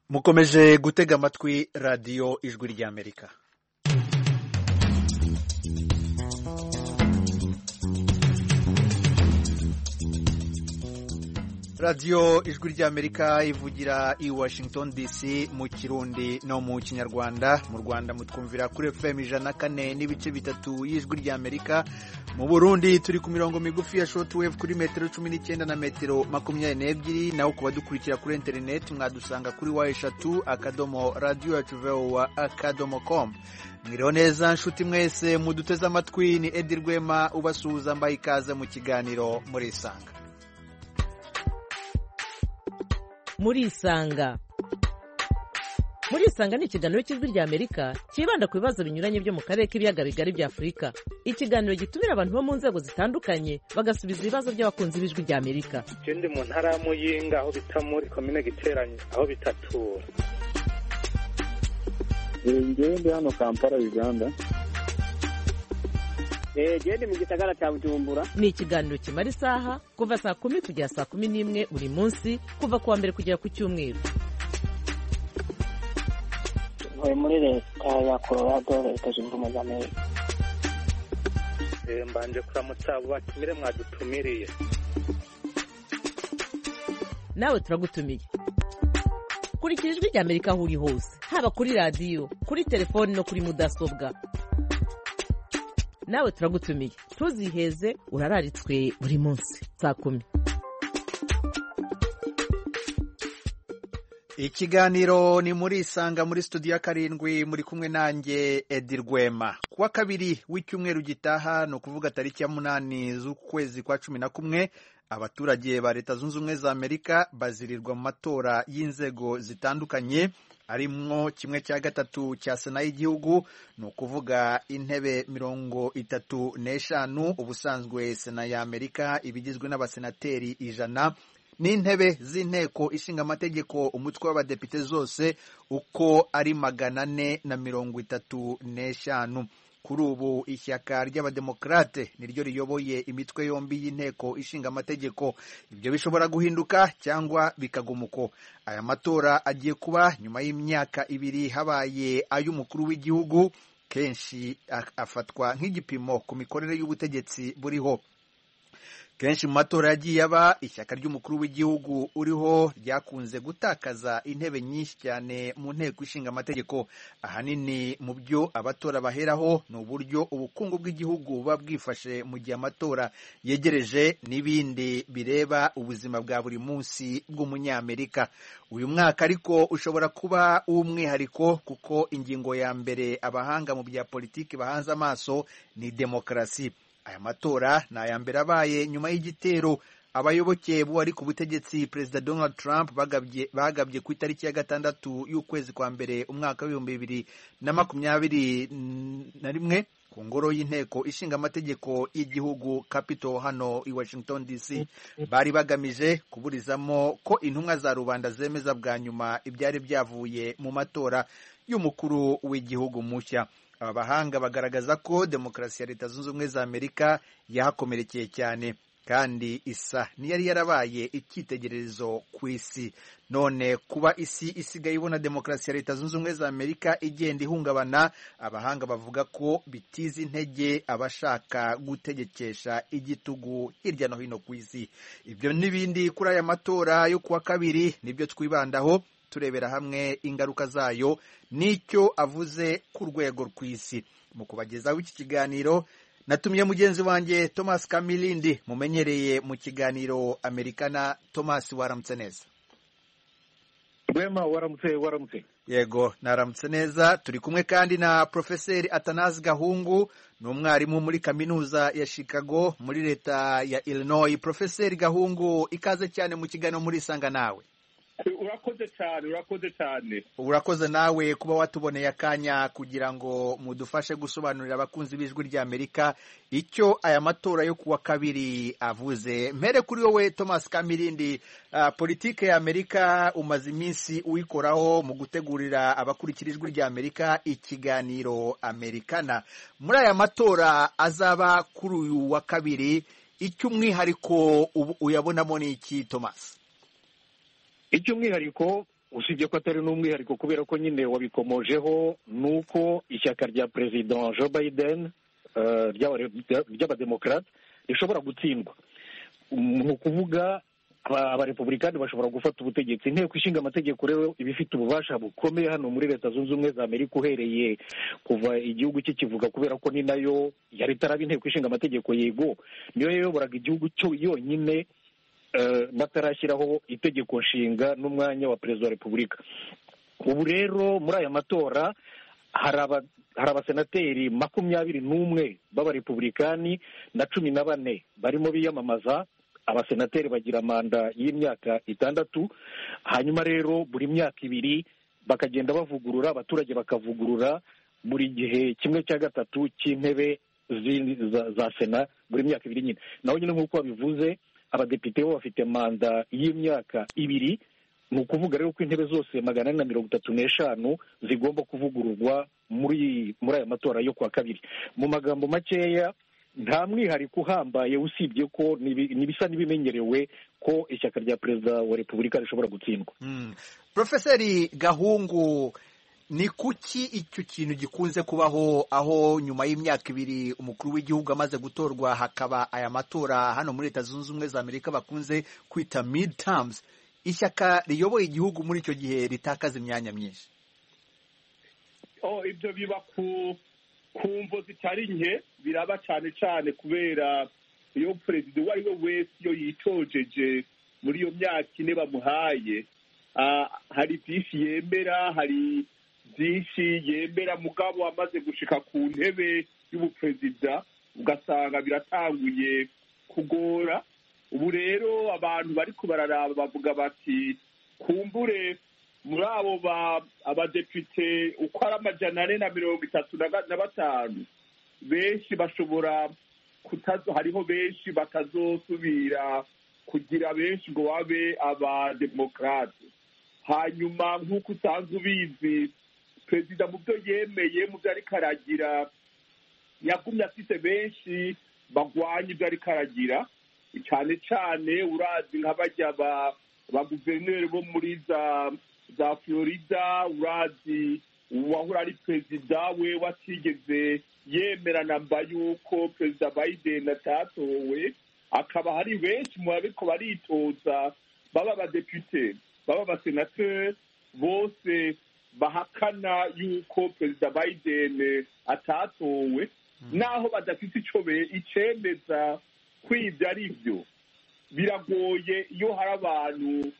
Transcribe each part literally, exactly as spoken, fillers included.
mukomeje gutega amatwi radiyo ijwi ry'Amerika. radiyo ijwi ry'Amerika ivugira i Washington D C mu Kirundi no mu Kinyarwanda. Mu Rwanda mutwumvira kuri F M ijana na kane n'ibice bitatu y'ijwi ry'Amerika. Mu Burundi turi ku mirongo migufi ya shortwave kuri metero cumi n'icyenda na metero makumyabiri n'ebyiri, naho kuba dukurikira kuri internet mwadusanga kuri wa eshatu akadomo radio yacu voa akadomo com. Mwiriho neza nshuti mwese muduteze amatwi, ni Edi Rwema ubasuhuza mbaye ikaze mu kiganiro muri Isanga. muri Isanga muri Isanga ni ikiganiro cy'ijwi ry'Amerika kibanda ku bibazo binyuranye byo mu karere k'ibiyaga bigari bya Afurika. Ikiganiro gitumira abantu bo mu nzego zitandukanye bagasubiza ibibazo by'abakunzi b'ijwi ry'Amerika. Je ndi mu ntara ya Muyinga aho bita muri commune Giteranye aho bitatura. Ngewe ndi hano Kampala Uganda. Eh je ndi mu gisagara cya Bujumbura. Ni ikiganiro kimara isaha kuva saa kumi kugera saa kumi n'imwe buri munsi kuva kuwa mbere kugera ku cyumweru. Ntuye muri leta ya Colorado, leta zunze ubumwe za Amerika. Eh mbanje kuramutsa abo batumire mwadutumiriye. Nawe turagutumiye. Kurikira ijwi ry'Amerika aho uri hose, haba kuri radiyo, kuri telefoni no kuri mudasobwa. Nawe turagutumiye, ntuziheze, urararitswe buri munsi saa kumi. Ikiganiro ni muri Isanga muri studio ya karindwi, muri kumwe nanjye Edi Rwema. Kuwa kabiri w'icyumweru gitaha, no kuvuga tariki ya munani z'ukwezi kwa cumi na kumwe, abaturage ba Leta Zunze Ubumwe za Amerika bazirirwa mu matora y'inzego zitandukanye, arimwo kimwe cya gatatu cya Sena y'igihugu, ni ukuvuga intebe mirongo itatu n'eshanu. Ubusanzwe Sena ya Amerika ibigizwe n'abasenateri ijana, n'intebe z'inteko ishinga amategeko umutwe w'abadepite zose uko ari magana ane na mirongo itatu n'eshanu. Kuri ubu ishyaka ry'abademokrate niryo riyoboye imitwe yombi y'inteko ishinga amategeko. Ibyo bishobora guhinduka cyangwa bikagumuko. Aya matora agiye kuba nyuma y'imyaka ibiri habaye ay'umukuru w'igihugu, kenshi afatwa nk'igipimo ku mikorere y'ubutegetsi buriho. Kenshi mu matora yagiye aba, ishyaka ry'umukuru w'igihugu uriho ryakunze gutakaza intebe nyinshi cyane mu nteko ishinga amategeko. Ahanini mu byo abatora baheraho ni uburyo ubukungu bw'igihugu buba bwifashe mu gihe amatora yegereje, n'ibindi bireba ubuzima bwa buri munsi bw'umunyamerika. Uyu mwaka ariko ushobora kuba uw'umwihariko kuko ingingo ya mbere abahanga mu bya politiki bahanze amaso ni demokarasi. Aya matora ni aya mbere abaye nyuma y'igitero abayoboke b'uwari ku butegetsi Perezida Donald Trump bagabye bagabye ku itariki ya gatandatu y'ukwezi kwa mbere umwaka w'ibihumbi bibiri na makumyabiri na rimwe ku ngoro y'inteko ishinga amategeko y'igihugu Capitol hano i Washington D C. Bari bagamije kuburizamo ko intumwa za rubanda zemeza bwa nyuma ibyari byavuye mu matora y'umukuru w'igihugu mushya. Aba bahanga bagaragaza ko demokarasi ya Leta Zunze Ubumwe za Amerika yahakomerekeye cyane, kandi isa niyari yarabaye icyitegererezo ku isi. None kuba isi isigaye ibona demokarasi ya Leta Zunze Ubumwe za Amerika igenda ihungabana, abahanga bavuga ko bitiza intege abashaka gutegekesha igitugu hirya no hino ku isi. Ibyo n'ibindi kuri aya matora yo kuwa kabiri nibyo twibandaho, turebera hamwe ingaruka zayo n'icyo avuze ku rwego rw'isi. Mu kubagezaho iki kiganiro natumye mugenzi wanjye Thomas Kamilindi, mumenyereye mu kiganiro Amerikana. Thomas, waramutse neza? Rwema, waramutse waramutse. Yego, naramutse neza. Turi kumwe kandi na Profeseri Atanazi Gahungu, ni umwarimu muri kaminuza ya Chicago muri leta ya Illinois. Profeseri Gahungu, ikaze cyane mu kiganiro muri Isanga nawe. Urakoze cyane, urakoze cyane. Urakoze nawe kuba watuboneye akanya kugira ngo mudufashe gusobanurira abakunzi b'ijwi ry'Amerika icyo aya matora yo kuwa kabiri avuze. Mpere kuri wowe Thomas Kamilindi, uh, politike ya Amerika umaze iminsi uyikoraho mu gutegurira abakurikira ijwi ry'Amerika ikiganiro Amerikana. Muri aya matora azaba kuri uyu wa kabiri, icyo umwihariko uyabonamo ni iki Thomas? icy'umwihariko usibye ko atari n'umwihariko kubera ko nyine wabikomojeho ni uko ishyaka rya perezida Joe Biden ry'abademokarate rishobora gutsindwa. ni ukuvuga abarepublikani bashobora gufata ubutegetsi. Inteko ishinga amategeko rero iba ifite ububasha bukomeye hano muri leta zunze ubumwe za Amerika uhereye kuva igihugu kikivuga, kubera ko ni nayo yari itaraba inteko ishinga amategeko, yego niyo yayoboraga igihugu cyo yonyine batarashyiraho itegeko nshinga n'umwanya wa perezida wa repubulika. Ubu rero muri aya matora hari abasenateri makumyabiri n'umwe b'abarepublikani na cumi na bane barimo biyamamaza. Abasenateri bagira manda y'imyaka itandatu, hanyuma rero buri myaka ibiri bakagenda bavugurura, abaturage bakavugurura buri gihe kimwe cya gatatu cy'intebe za sena buri myaka ibiri nyine. Naho nyine nk'uko babivuze, abadepite bo bafite manda y'imyaka ibiri. Ni ukuvuga rero ko intebe zose magana ane na mirongo itatu n'eshanu zigomba kuvugururwa muri muri aya matora yo kuwa kabiri. Mu magambo makeya, nta mwihariko uhambaye usibye ko nibisa n'ibimenyerewe ko ishyaka rya perezida wa repubulika rishobora gutsindwa. mm. Profeseri Gahungu, ni kuki icyo kintu gikunze kubaho, aho nyuma y'imyaka ibiri umukuru w'igihugu amaze gutorwa hakaba aya matora hano muri leta zunze ubumwe za Amerika bakunze kwita midterms, ishyaka riyoboye igihugu muri icyo gihe ritakaza imyanya myinshi? oh ibyo biba ku kumvo zitari nke, biraba cyane cyane kubera iyo perezida uwo ari we wese iyo yitojeje muri iyo myaka ine bamuhaye, hari byinshi yemera, hari byinshi yemera mugabo amaze gushika ku ntebe y'ubuperezida ugasanga biratanguye kugora. Ubu rero abantu bari kubararaba bavuga bati kumbure muri abo abadepite uko ari amajana ane na mirongo itatu na batanu benshi bashobora kutazo, hariho benshi batazosubira kugira benshi ngo babe abademokarate. Hanyuma nk'uko usanzwe ubizi, perezida mu byo yemeye mu byo ariko aragira yagumye afite benshi bagwanya ibyo ariko aragira, cyane cyane urazi nka bajya ba guverineri bo muri za za Florida, urazi uwahora ari perezida we watigeze yemera namba yuko perezida Biden atatowe, akaba hari benshi mu bariko baritoza baba abadepite baba abasenateri bose bahakana yuko perezida Biden atatowe, naho badafite ico icemeza kw'ibyo ari byo. Biragoye iyo hari abantu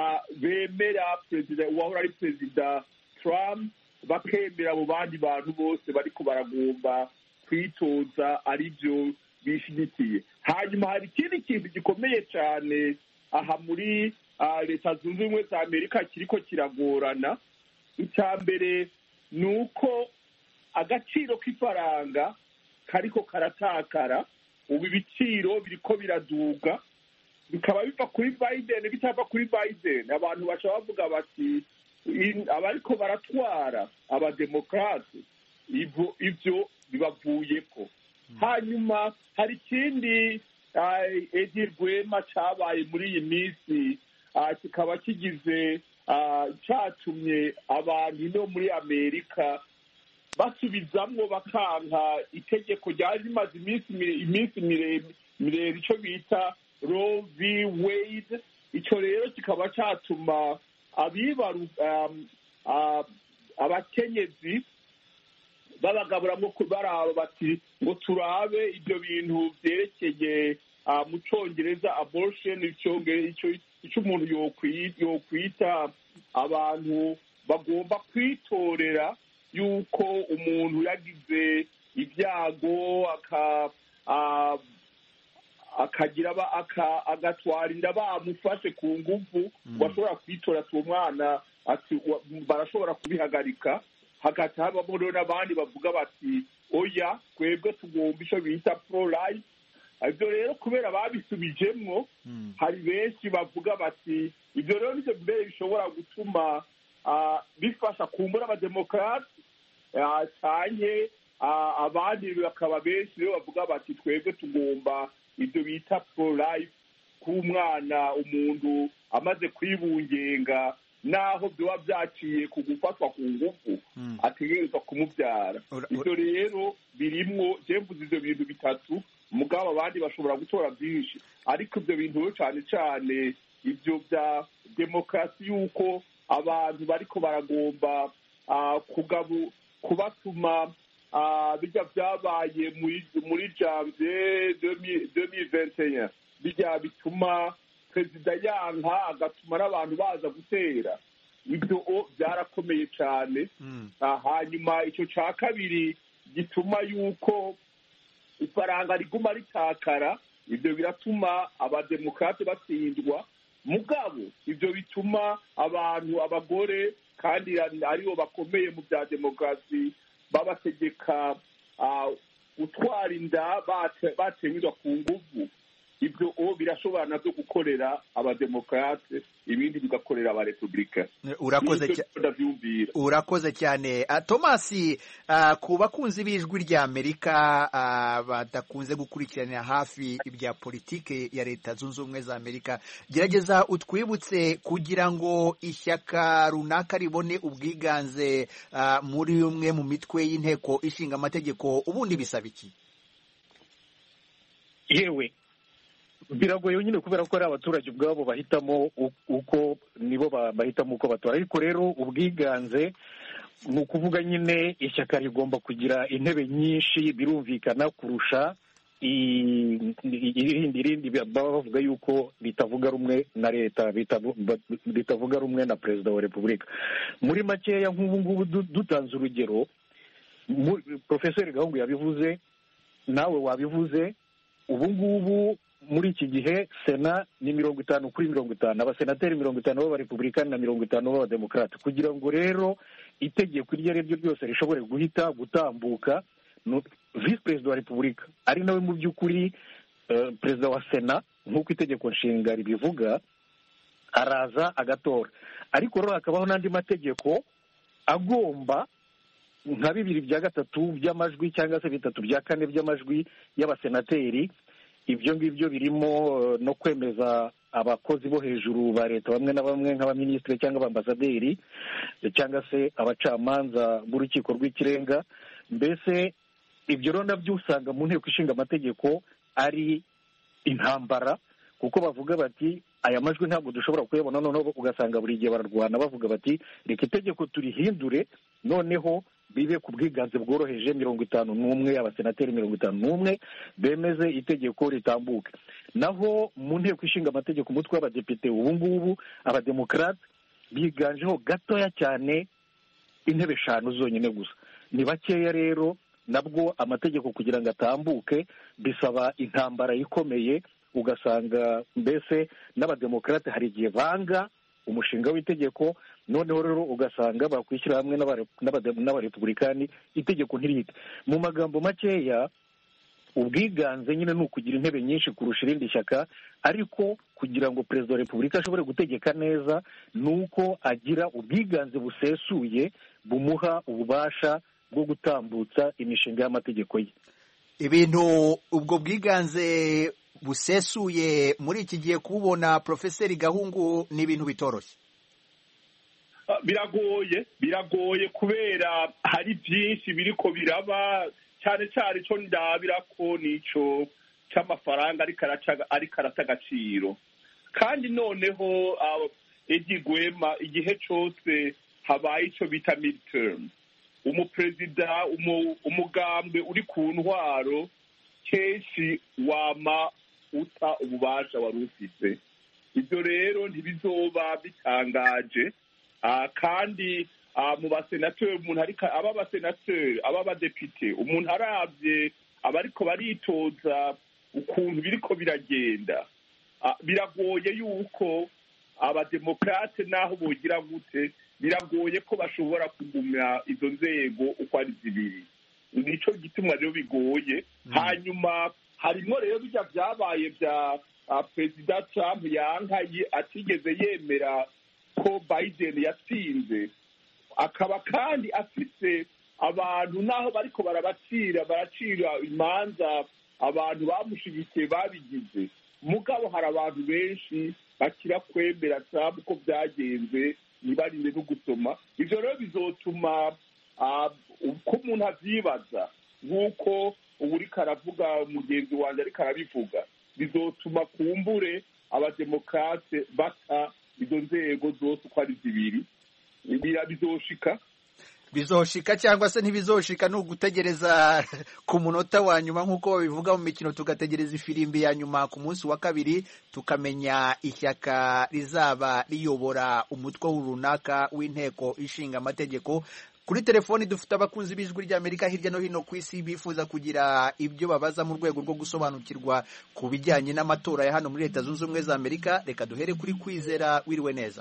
bemera perezida uwahora ari perezida Trump bakemera abo bandi bantu bose bariko baragomba kwitoza ari byo bishyigikiye. Hanyuma hari ikindi kintu gikomeye cyane aha muri leta zunze ubumwe za Amerika kiriko kiragorana. Icya mbere ni uko agaciro k'ifaranga kariko karatakara. Ubu ibiciro biriko biraduga, bikaba biva kuri Biden bitava kuri Biden. Abantu baca bavuga bati abariko baratwara abademokarate ivyo bibavuyeko. Hanyuma hari ikindi Edir Rwema cabaye muri iyi minsi, kikaba kigize catumye abantu no muri Amerika basubizamwo bakanka itegeko ryari rimaze iminsi miremire ico bita Roe v. Wade. Ico rero kikaba catuma abibaru abakenyezi babagaburamwo baraba bati ngo turabe ibyo bintu vyerekeye mu Congereza abortion, ico umuntu yokwita abantu bagomba kwitorera yuko umuntu yagize ibyago akagira agatwara inda bamufashe ku nguvu, bashobora kwitora tu umwana ati barashobora kubihagarika. Hagati habamo rero n'abandi bavuga bati oya twebwe tugomba ico bita pro life. Ibyo rero kubera babisubijemwo, hari benshi bavuga bati ibyo rero nivyo mbere bishobora gutuma bifasha kumbura abademokarate cyane abandi bakaba benshi rero bavuga bati twebwe tugomba ibyo bita pro life, k'umwana umuntu amaze kwibungenga naho byoba byaciye ku gufatwa ku ngufu ategerezwa kumubyara. Ibyo rero birimwo mvuze ibyo bintu bitatu, mugabo abandi bashobora gutora byinshi, ariko ibyo bintu cyane cyane ibyo bya demokarasi y'uko abantu bariko baragomba kugabu kubatuma bijya byabaye muri janvier deux mille vingt et un bijya bituma perezida yanka agatuma n'abantu baza gutera, ibyo byarakomeye cyane. Hanyuma icyo cya kabiri gituma yuko ifaranga riguma ritakara, ibyo biratuma abademokarate batsindwa, mugabo ibyo bituma abantu abagore kandi aribo bakomeye mu bya demokarasi babategeka gutwara inda batemerwa ku nguvu. Ibyo birashobora nabyo gukorera abademokarate, ibindi bigakorera abarepublika. Urakoze urakoze cyane Thomas. Ku bakunzi b'ijwi rya Amerika badakunze gukurikiranira hafi ibya politike ya Leta Zunze Ubumwe za Amerika, gerageza utwibutse kugira ngo ishyaka runaka ribone ubwiganze muri umwe mu mitwe y'inteko ishinga amategeko, ubundi bisaba iki? Yewe biragoye nyine kubera ko ari abaturage ubwabo bahitamo uko nibo bahitamo uko batora, ariko rero ubwiganze ni ukuvuga nyine ishyaka rigomba kugira intebe nyinshi, birumvikana kurusha irindi rindi baba bavuga yuko bitavuga rumwe na leta, bitavuga rumwe na perezida wa repubulika. Muri makeya nk'ubu ngubu dutanze urugero, Profeseri Gahungu yabivuze, nawe wabivuze, ubu ngubu muri iki gihe sena ni mirongo itanu kuri mirongo itanu, abasenateri mirongo itanu b'abarepublikani na mirongo itanu b'abademokarate. Kugira ngo rero itegeko iryo ari ryo ryose rishobore guhita gutambuka, visi perezida wa repubulika ari nawe mu by'ukuri perezida wa sena nk'uko itegeko nshinga ribivuga, araza agatora. Ariko rero hakabaho n'andi mategeko agomba nka bibiri bya gatatu by'amajwi cyangwa se bitatu bya kane by'amajwi y'abasenateri. Ibyo ngibyo birimo no kwemeza abakozi bo hejuru ba leta bamwe na bamwe nk'abaminisitiri cyangwa abambasaderi cyangwa se abacamanza b'urukiko rw'ikirenga. Mbese ibyo rero nabyo usanga mu nteko ishinga amategeko ari intambara, kuko bavuga bati aya majwi ntabwo dushobora kuyabona, noneho ugasanga buri gihe bararwana bavuga bati reka itegeko turihindure noneho bibe ku bwiganze bworoheje mirongo itanu n'umwe, abasenateri mirongo itanu n'umwe bemeze itegeko ritambuke. Naho mu nteko ishinga amategeko umutwe w'abadepite ubu ngubu abademokarate biganjeho gatoya cyane, intebe eshanu zonyine gusa, ni bakeya. Rero nabwo amategeko kugira ngo atambuke bisaba intambara ikomeye, ugasanga mbese n'abademokarate hari igihe banga umushinga w'itegeko, noneho rero ugasanga bakwishyira hamwe n'abarepublikani itegeko ntirihite. Mu magambo makeya, ubwiganze nyine ni ukugira intebe nyinshi kurusha irindi shyaka, ariko kugira ngo perezida wa repubulika ashobore gutegeka neza ni uko agira ubwiganze busesuye bumuha ububasha bwo gutambutsa imishinga y'amategeko ye. Ibintu ubwo bwiganze busesuye muri iki gihe kubona Profeseri Gahungu ni ibintu bitoroshye. Biragoye biragoye kubera hari byinshi biriko biraba, cyane cyane cyo ndabira ko nico cy'amafaranga ari karata agaciro. Kandi noneho Edigwema igihe cyose habaye icyo bita midterm, umuperezida umugambwe uri ku ntwaro kenshi wama uta ububasha wari ufite. Ibyo rero ntibizoba bitangaje, kandi mu basenateri umuntu ariko aba basenateri aba badepite umuntu arabye abariko baritoza ukuntu biriko biragenda, biragoye yuko abademokarate naho bogira gute, biragoye ko bashobora kugumya izo nzego uko ari zibiri. Nico gituma rero bigoye. Hanyuma harimo rero bijya byabaye bya perezida Trump yanka atigeze yemera ko Biden yatsinze, akaba kandi afite abantu naho bariko barabacira baracira imanza abantu bamushigikiye babigize, mugabo hari abantu benshi bakira kwemera Trump ko byagenze ntibarinde no gusoma ibyo rero bizotuma uko umuntu avyibaza nk'uko ubu uriko aravuga mugenzi wanjye ariko arabivuga bizotuma kumbure abademokrate bata izo nzego zose uko ari zibiri bizoshika bizoshika cyangwa se ntibizoshika ni ugutegereza ku munota wa nyuma nk'uko babivuga mu mikino tugategereza ifirimbi ya nyuma ku munsi wa kabiri tukamenya ishyaka rizaba riyobora umutwe runaka w'inteko ishinga amategeko. Kuri telefoni dufite abakunzi b'ijwi ry'Amerika hirya no hino ku isi bifuza kugira ibyo babaza mu rwego rwo gusobanukirwa ku bijyanye n'amatora ya hano muri Leta Zunze Ubumwe za Amerika. Reka duhere kuri Kwizera. Wiriwe neza?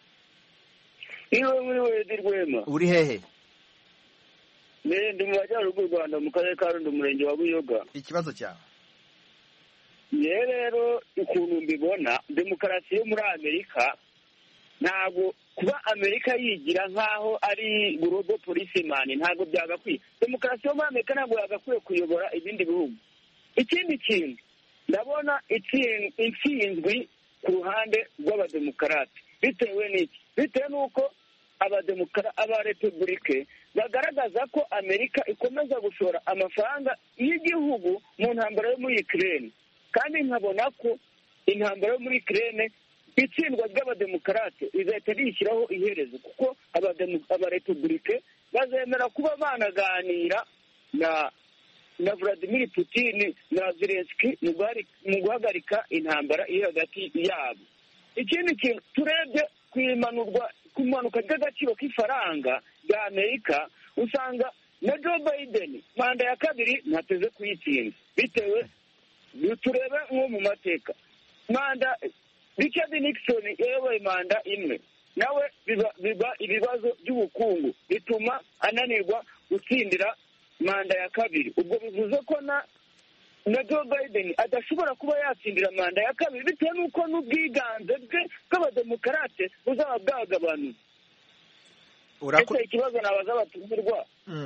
Iwe muri we dirwema. Uri hehe? Ne ndi mu majyaruguru y'u Rwanda mu karere ka Rundo umurenge wa Buyoga. Ikibazo cyawe? Ye rero ukuntu mbibona demokarasi yo muri Amerika ntabwo kuba Amerika yigira nk'aho ari global policeman ntabwo byagakwiye. Demokarasi yo muri Amerika ntabwo yagakwiye kuyobora ibindi bihugu. Ikindi kintu ndabona intsinzwi ku ruhande rw'abademokarate bitewe n'iki bitewe n'uko abademokara abarepublike bagaragaza ko Amerika ikomeza gushora amafaranga y'igihugu mu ntambara yo muri Ukraine, kandi nkabona ko intambara yo muri Ukraine itsindwa ry'abademokarate rizahita rishyiraho iherezo kuko abarepublike bazemera kuba banaganira na na Vladimir Putin na Zelensky mu guhagarika intambara iri hagati yabo. Ikindi kintu turebye kwimanurwa kumanuka ry'agaciro k'ifaranga rya Amerika usanga na Joe Biden manda ya kabiri ntateze kuyitsinda bitewe turebe nko mu mateka manda Richard Nixon yayoboye manda imwe nawe biba, biba ibibazo by'ubukungu bituma ananirwa gutsindira manda ya kabiri. Ubwo bivuze ko na na Joe Biden adashobora kuba yatsindira manda ya kabiri bitewe n'uko n'ubwiganze bwe bw'abademokarate buzaba bwagabanutse. Ese ikibazo nabaza abatumirwa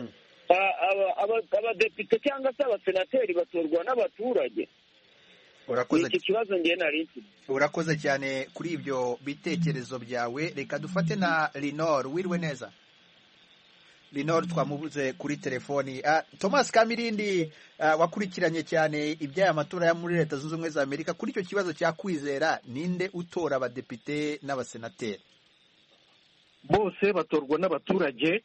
abadepite cyangwa se abasenateri batorwa n'abaturage. Urakoze. Iki kibazo ngiye nari iki. Urakoze cyane kuri ibyo bitekerezo byawe. Reka dufate na Linor. Wiriwe neza? Linor twamubuze kuri telefoni. Uh, Thomas Kamirindi uh, wakurikiranye cyane iby'aya matora ya muri Leta Zunze Ubumwe za Amerika. Kuri icyo kibazo cya Kwizera, ninde utora abadepite n'abasenateri? Bose batorwa n'abaturage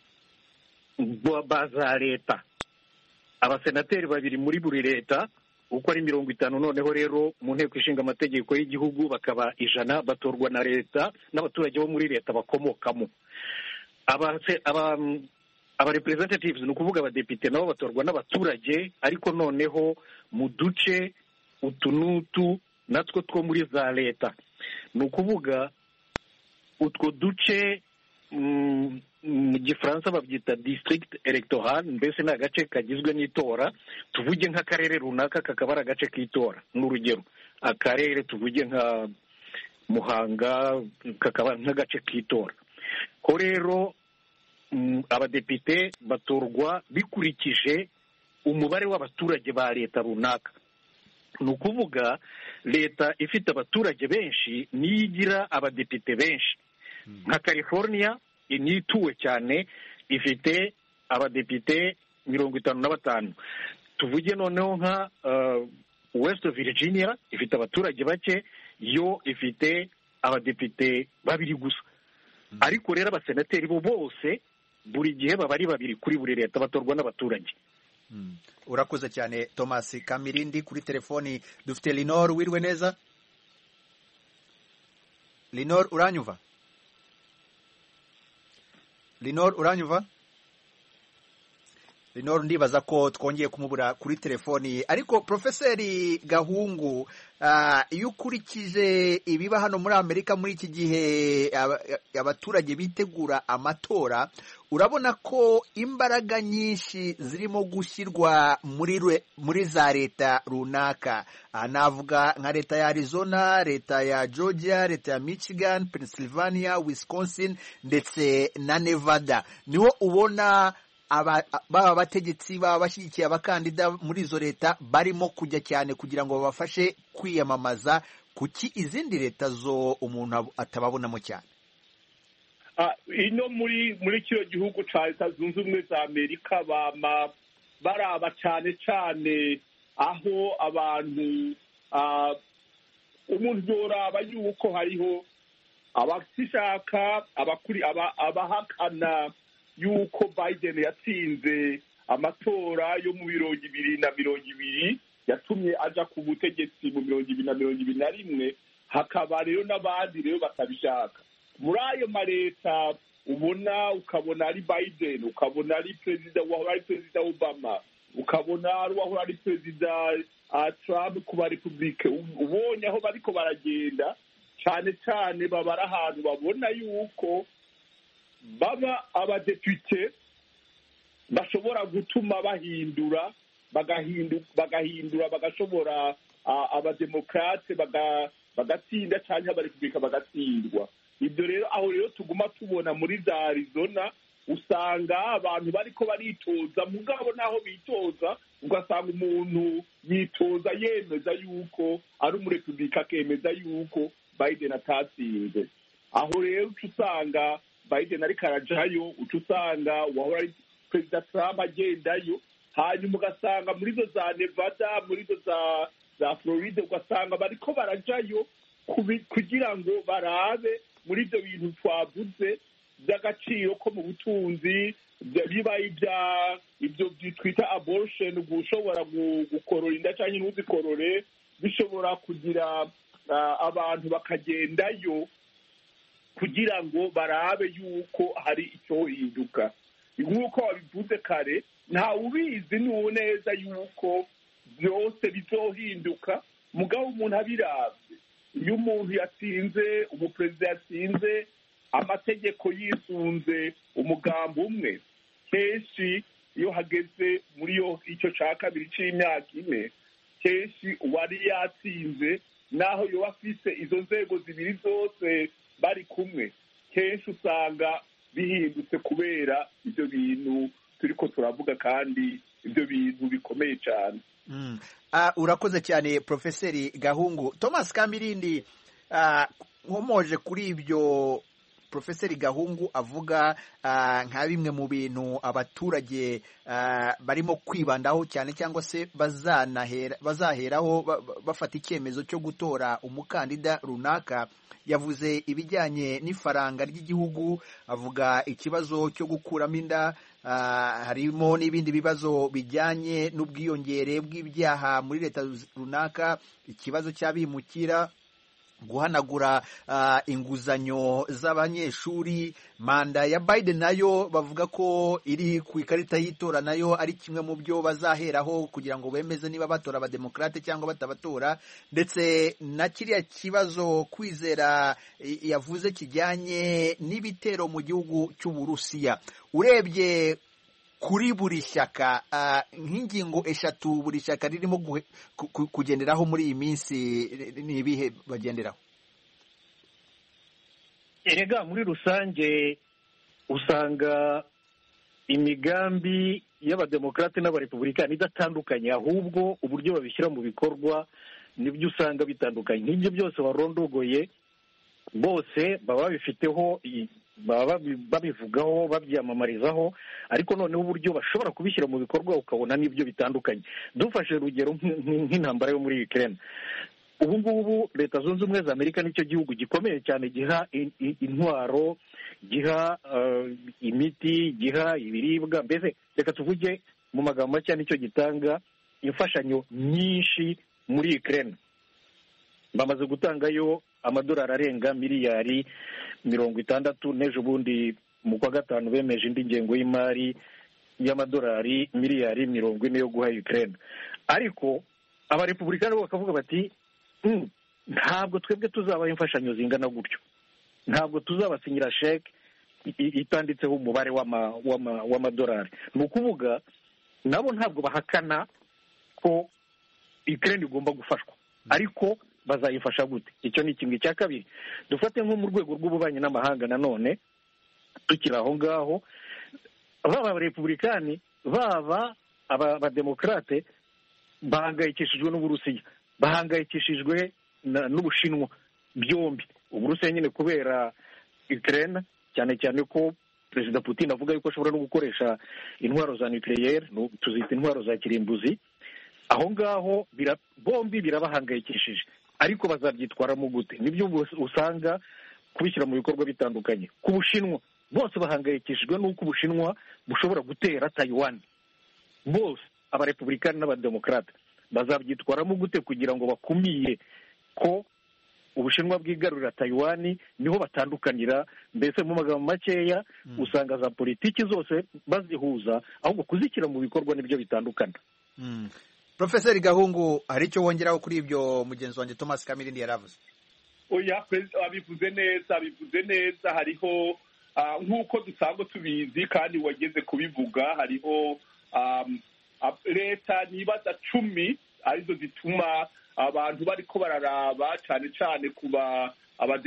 baza leta. Abasenateri babiri muri buri leta uko ari mirongo itanu, noneho rero mu nteko ishinga amategeko y'igihugu bakaba ijana batorwa na leta n'abaturage bo muri leta bakomokamo. aba aba aba representatives ni ukuvuga abadepite nabo batorwa n'abaturage ariko noneho mu duce utunutu natwo two muri za leta. Ni ukuvuga utwo duce mu gifaransa babyita district electoral, mbese ni agace kagizwe n'itora. Tuvuge nk'akarere runaka kakaba ari agace k'itora, n'urugero akarere tuvuge nka Muhanga kakaba nk'agace k'itora. Ko rero abadepite batorwa bikurikije umubare w'abaturage ba leta runaka. Ni ukuvuga leta ifite abaturage benshi niyo igira abadepite benshi. Nka California niyo ituwe cyane ifite abadepite mirongo itanu na batanu. Tuvuge noneho nka West Virginia ifite abaturage bake, yo ifite abadepite babiri gusa. Ariko rero abasenateri bo bose buri gihe baba ari babiri kuri buri leta batorwa n'abaturage. Mm. Urakoze cyane Thomas Kamirindi. Kuri telefoni dufite Linor. Wiriwe neza? Linor uranyuva? Linor uranyuva? Linor ndibaza ko twongeye kumubura kuri telefoni. Ariko Profeseri Gahungu, iyo uh, ukurikije ibiba hano muri Amerika muri iki gihe abaturage bitegura amatora, urabona ko imbaraga nyinshi zirimo gushyirwa muri muri za leta runaka. Uh, navuga nka leta ya Arizona, leta ya Georgia, leta ya Michigan, Pennsylvania, Wisconsin ndetse na Nevada. Niho ubona baba bategetsi baba bashyigikiye abakandida muri izo leta barimo kujya cyane kugira ngo babafashe kwiyamamaza. Kuki izindi leta zo umuntu atababonamo cyane? ino muri muri kino gihugu cya leta zunze ubumwe za amerika bama baraba cyane cyane aho abantu umuntu yoraba yuko hariho abashaka abahakana yuko Biden yatsinze amatora yo mu mirongo ibiri na mirongo ibiri yatumye aja ku butegetsi mu mirongo ibiri na mirongo ibiri na rimwe, hakaba rero n'abandi rero batabishaka. Muri ayo maleta ubona ukabona ari Biden, ukabona ari perezida wahora ari perezida Obama, ukabona ari wahora ari perezida Trump ku ba Republike, ubonye aho bariko baragenda cyane cyane baba ari ahantu babona yuko baba abadepite bashobora gutuma bahindura bagahindura bagashobora abademokrate bagatsinda cyangwa abarepublika bagatsindwa. Ibyo rero aho rero tuguma tubona muri za Arizona usanga abantu bariko baritoza mugabo naho bitoza ugasanga umuntu yitoza yemeza yuko ari umurepublika akemeza yuko Biden atatsinze. Aho rero uca usanga Biden ariko arajayo, uca usanga wahora ari perezida Trump agendayo, hanyuma ugasanga muri zo za Nevada, muri zo za za Florida ugasanga bariko barajayo kugira ngo barabe muri ibyo bintu twavuze by'agaciro ko mu butunzi biba ibya ibyo twita abortion, gushobora gukorora inda cyangwa ntuzikorore, bishobora kugira abantu bakagendayo kugira ngo barabe yuko hari icyo hinduka. Nk'uko wabivuze kare, nta ubizi n'uwo neza yuko byose bizohinduka, mugabo umuntu abirabye. Iyo umuntu yatsinze, umuperezida yatsinze amategeko yisunze umugambi umwe, kenshi iyo hageze muri yo icyo cya kabiri cy'imyaka ine, kenshi uwari yatsinze naho yoba afise izo nzego zibiri zose bari kumwe, kenshi usanga bihindutse kubera ibyo bintu turiko turavuga, kandi ibyo bintu bikomeye cyane. Mm. Uh, urakoze cyane Profeseri Gahungu. Thomas Kamirindi, uh, nkomoje kuri ibyo Profeseri Gahungu avuga uh, nka bimwe mu bintu abaturage uh, barimo kwibandaho cyane cyangwa se bazanahera bazaheraho ba, bafata icyemezo cyo gutora umukandida runaka. Yavuze ibijyanye n'ifaranga ry'igihugu, avuga ikibazo cyo gukuramo inda, uh, harimo n'ibindi bibazo bijyanye n'ubwiyongere bw'ibyaha muri leta runaka, ikibazo cy'abimukira, guhanagura uh, inguzanyo z'abanyeshuri. Manda ya Biden nayo bavuga ko iri ku ikarita y'itora nayo ari kimwe mu byo bazaheraho kugira ngo bemeze niba batora abademokrate cyangwa batabatora, ndetse na kiriya kibazo Kwizera yavuze kijyanye n'ibitero mu gihugu cy'Uburusiya. Urebye kuri buri shyaka uh, nk'ingingo eshatu buri shyaka ririmo kugenderaho muri iyi minsi, ni ibihe bagenderaho? Erega muri rusange usanga imigambi y'abademokrate n'abarepublikani idatandukanye, ahubwo uburyo babishyira mu bikorwa nibyo usanga bitandukanye. Nk'ibyo byose warondogoye bose baba babifiteho, baba babivugaho, babyamamarizaho, ariko noneho uburyo bashobora kubishyira mu bikorwa ukabona n'ibyo bitandukanye. Dufashe urugero nk'intambara yo muri Ukraine. Ubu ngubu leta zunze ubumwe za Amerika nicyo gihugu gikomeye cyane giha intwaro, giha imiti, giha ibiribwa, mbese reka tuvuge mu magambo make nicyo gitanga imfashanyo nyinshi muri Ukraine. Bamaze gutangayo amadolari arenga miliyari mirongo itandatu, n'ejo bundi mu kwa gatanu bemeje indi ngengo y'imari y'amadolari miliyari mirongo ine yo guha Ukraine. Ariko abarepublikani bo bakavuga bati mm, ntabwo twebwe tuzabaha imfashanyo zingana gutyo, ntabwo tuzabasinyira sheke itanditseho umubare w'amadolari. Ni ukuvuga nabo ntabwo bahakana ko Ukraine igomba gufashwa, ariko bazayifasha gute? Icyo ni kimwe. Cya kabiri, dufate nko mu rwego rw'ububanyi n'amahanga, nanone tukiri aho ngaho, baba abarepublikani baba abademokrate bahangayikishijwe n'Uburusiya, bahangayikishijwe n'Ubushinwa, byombi. Uburusiya nyine kubera Ukraine, cyane cyane ko perezida Putin avuga yuko ashobora no gukoresha intwaro za nucleaire, tuzita intwaro za kirimbuzi. Aho ngaho bombi birabahangayikishije, ariko bazabyitwaramo gute? Nibyo usanga kubishyira mu bikorwa bitandukanye. Ku Bushinwa bose bahangayikishijwe n'uko Ubushinwa bushobora gutera Taiwan. Bose abarepublikani n'abademokarate bazabyitwaramo gute kugira ngo bakumiye ko Ubushinwa bwigarurira Taiwan? Niho batandukanira. Mbese mu magambo makeya mm. usanga za politiki zose bazihuza, ahubwo kuzishyira mu bikorwa nibyo bitandukana. mm. Profeseri Gahungu, hari icyo wongeraho kuri ibyo mugenzi wanjye Thomas Kamirindi yaravuze? Oya, abivuze neza, abivuze neza. Hariho uh, nk'uko dusanzwe tubizi kandi wageze kubivuga, hariho um, leta nibaza cumi arizo zituma abantu bariko bararaba cyane cyane kuba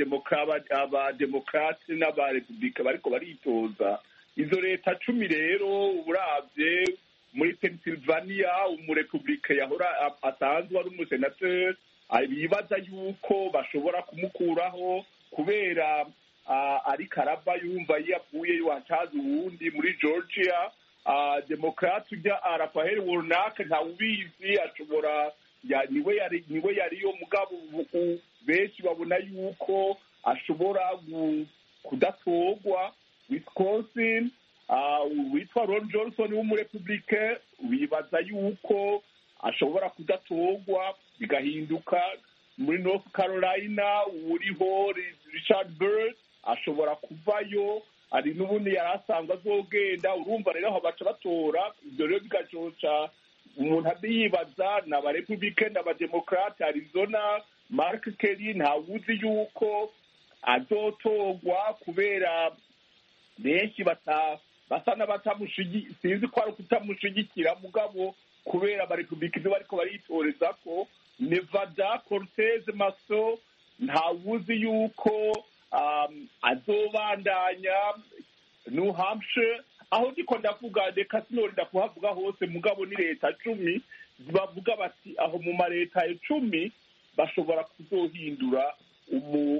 abademokrate n'abarepublika bariko baritoza. Izo leta cumi rero uravye muri Pennsylvania, umurepublika yahora asanzwe ari umusenateur bibaza yuko bashobora kumukuraho kubera uh, ari karaba yumva yavuye watazi uwundi. Muri Georgia uh, demokrate ujya Raphael Warnock ntawubizi, ashobora ya niwe yari niwe yariyo mugabo benshi babona yuko ashobora kudatogwa. Wisconsin uh, witwa Ron Johnson w'umurepublike wibaza yuko ashobora kudatogwa bigahinduka. Muri North Carolina uriho Richard Burr ashobora kuvayo, ari n'ubundi yarasanzwe azogenda. Urumva rero aho baca batora, ibyo rero bigacoca umuntu abiyibaza n'abarepublike n'abademokrate. Arizona Mark Kelly ntawuzi yuko azotogwa kubera benshi bata basa n'abatamushigi, sinzi ko ari ukutamushigikira mugabo kubera abarepublike ibyo bariko baritoreza ko. Nevada Cortez Masto ntawuzi yuko um, azobandanya. New Hampshire aho ndiko ndavuga reka sinorinda kuhavuga hose mugabo ni leta cumi bavuga bati aho mu mareta icumi bashobora kuzohindura umu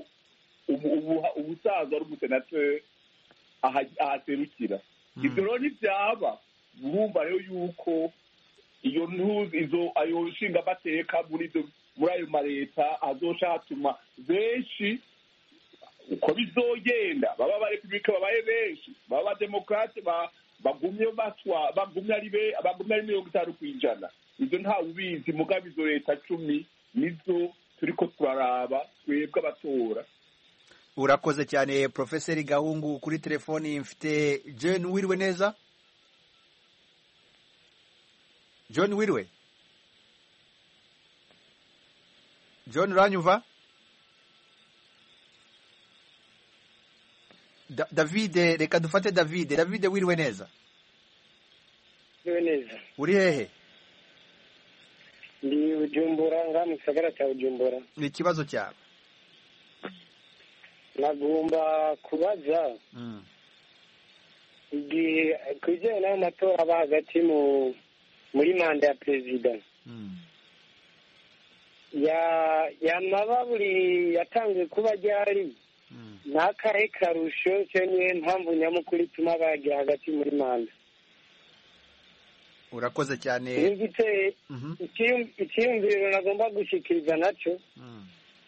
ubusaza ari umusenateur ahaserukira. Ibyo rero ntibyaba. Urumva rero yuko iyo ntuzi izo ayo nshinga amateka muri muri ayo mareta azosha hatuma benshi uko bizogenda baba abarepublika babaye benshi, baba abademokrate bagumye batwa bagumye ari be bagumye ari mirongo itanu kw'ijana. Ibyo nta ubizi mugabo izo leta cumi nizo turiko turaraba twebwe abatora. Urakoze cyane Profeseri Gahungu. Kuri telefoni mfite John Wirwe neza. John Wirwe. John uranyumva? Da, David, reka dufate David. David Wirwe neza. Wirwe neza. Uri hehe? Ndi Bujumbura, nga mu gisagara cya Bujumbura. Ni ikibazo cyawe? Nagomba kubaza mm. igihe kujyana n'amatora aba hagati mu muri manda ya perezida mm. ya yamababuri yatanzwe kuba ryari mm. n'akahe karusho cyo niyo mpamvu nyamukuru ituma bagira hagati muri manda. Urakoze cyane. Igite mm -hmm. Ikiyumviro nagomba gushikiriza nacyo mm.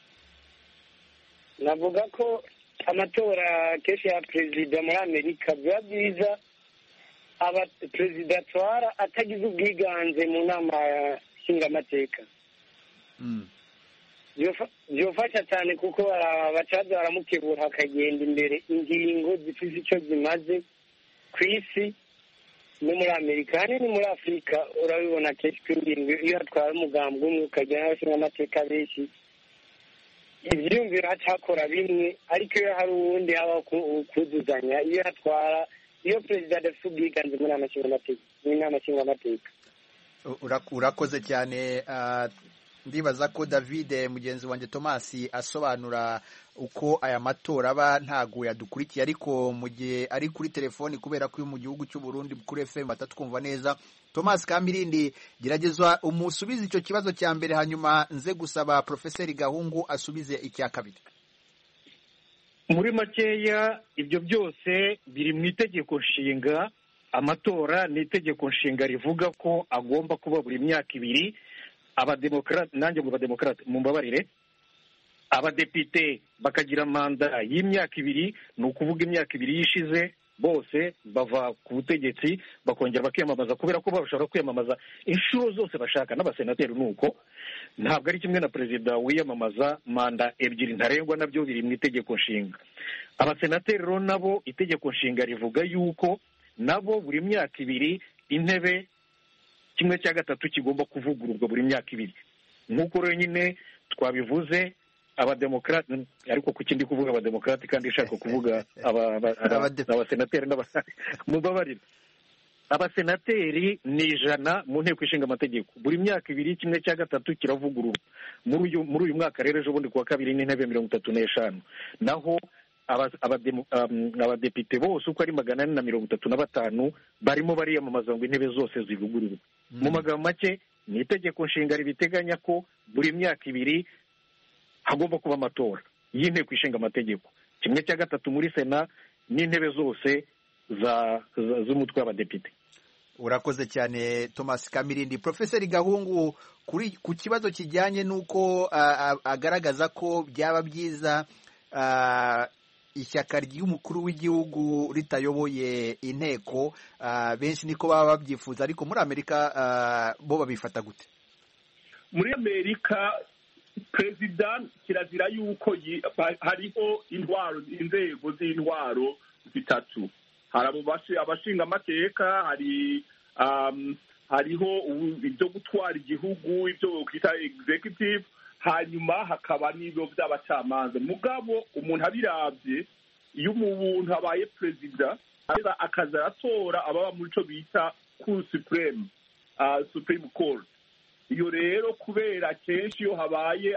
navuga ko amatora kenshi ya perezida muri Amerika biba byiza aba perezida atwara atagize ubwiganze mu nama nshingamateka. mm. byofasha cyane kuko abacaza baramukebura hakagenda imbere ingingo zifite icyo zimaze ku isi no muri Amerika ni muri Afurika. Urabibona kenshi kw'ingingo iyo atwara umugambi umwe ukajya n'abashingamateka benshi ibyiyumviro hacakora bimwe, ariko iyo hari uwundi haba kuzuzanya. Iyo atwara iyo perezida adafite ubwiganze muri inama nshingamateka. Urakoze cyane. Ndibaza ko David mugenzi wanjye Thomas asobanura uko aya matora aba ntago yadukurikiye, ariko mu gihe ari kuri telefoni kubera ko mu gihugu cy'u Burundi kuri F M batatwumva neza. Thomas Kamirindi, gerageza umusubize icyo kibazo cya mbere, hanyuma nze gusaba Profeseri Gahungu asubize icya kabiri. muri makeya ibyo byose biri mu itegeko nshinga. Amatora ni itegeko nshinga rivuga ko agomba kuba buri myaka ibiri. Abademokarate, nanjye mu bademokarate mumbabarire, abadepite bakagira manda y'imyaka ibiri, ni ukuvuga imyaka ibiri yishize bose bava ku butegetsi bakongera bakiyamamaza, kubera ko bashobora kwiyamamaza inshuro zose bashaka. N'abasenateri ni uko, ntabwo ari kimwe na perezida wiyamamaza manda ebyiri ntarengwa, nabyo biri mu itegeko nshinga. Abasenateri rero nabo itegeko nshinga rivuga yuko nabo buri myaka ibiri intebe kimwe cya gatatu kigomba kuvugururwa buri myaka ibiri. Nk'uko rero nyine twabivuze, abademokarate, ariko ku kindi kuvuga abademokarate kandi ishaka kuvuga abasenateri mubabarire, abasenateri ni ijana mu nteko ishinga amategeko. Buri myaka ibiri kimwe cya gatatu kiravugururwa. Muri uyu muri uyu mwaka rero ejo bundi kuwa kabiri n'intebe mirongo itatu n'eshanu, naho abadepite bose uko ari magana ane na mirongo itatu na batanu barimo bariyamamaza ngo intebe zose zivugururwe. Mu magambo make, ni itegeko nshinga ribiteganya ko buri myaka ibiri hagomba kuba amatora y'inteko ishinga amategeko, kimwe cya gatatu muri sena n'intebe zose z'umutwe w'abadepite. Urakoze cyane Thomas Kamirindi. Profeseri Gahungu, kuri ku kibazo kijyanye n'uko uh, agaragaza ko byaba byiza uh, ishyaka ry'umukuru w'igihugu ritayoboye inteko, uh, benshi niko baba babyifuza, ariko muri Amerika uh, bo babifata gute? Muri Amerika perezida kirazira yuko hariho intwaro, inzego z'intwaro zitatu. Hari abashinga amateka, hari um, hariho ibyo gutwara igihugu, ibyo kwita executive, hanyuma hakaba n'ibyo by'abacamanza. Mugabo umuntu abiravye, iyo umuntu abaye perezida akaza atora ababa muri cyo bita Cour Supreme, uh, Supreme Court. Iyo rero kubera kenshi iyo habaye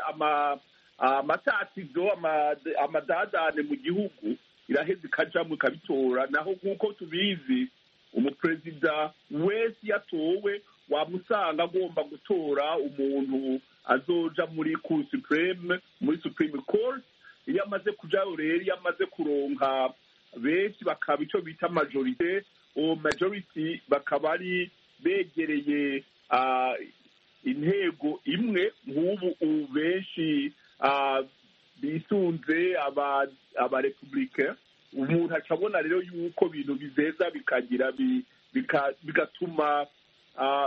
amatatizo amadadane mu gihugu, iraheze ikajamwo ikabitora. Naho nk'uko tubizi, umuperezida wese yatowe wamusanga agomba gutora umuntu azoja muri Cour Supreme, muri Supreme Court. Iyo amaze kujayo rero, iyo amaze kuronka benshi bakaba icyo bita majorite, o majority bakaba ari begereye uh, intego imwe. Nk'ubu benshi uh, bisunze aba abarepublike, umuntu acabona rero yuko bintu bizeza bikagira bigatuma uh,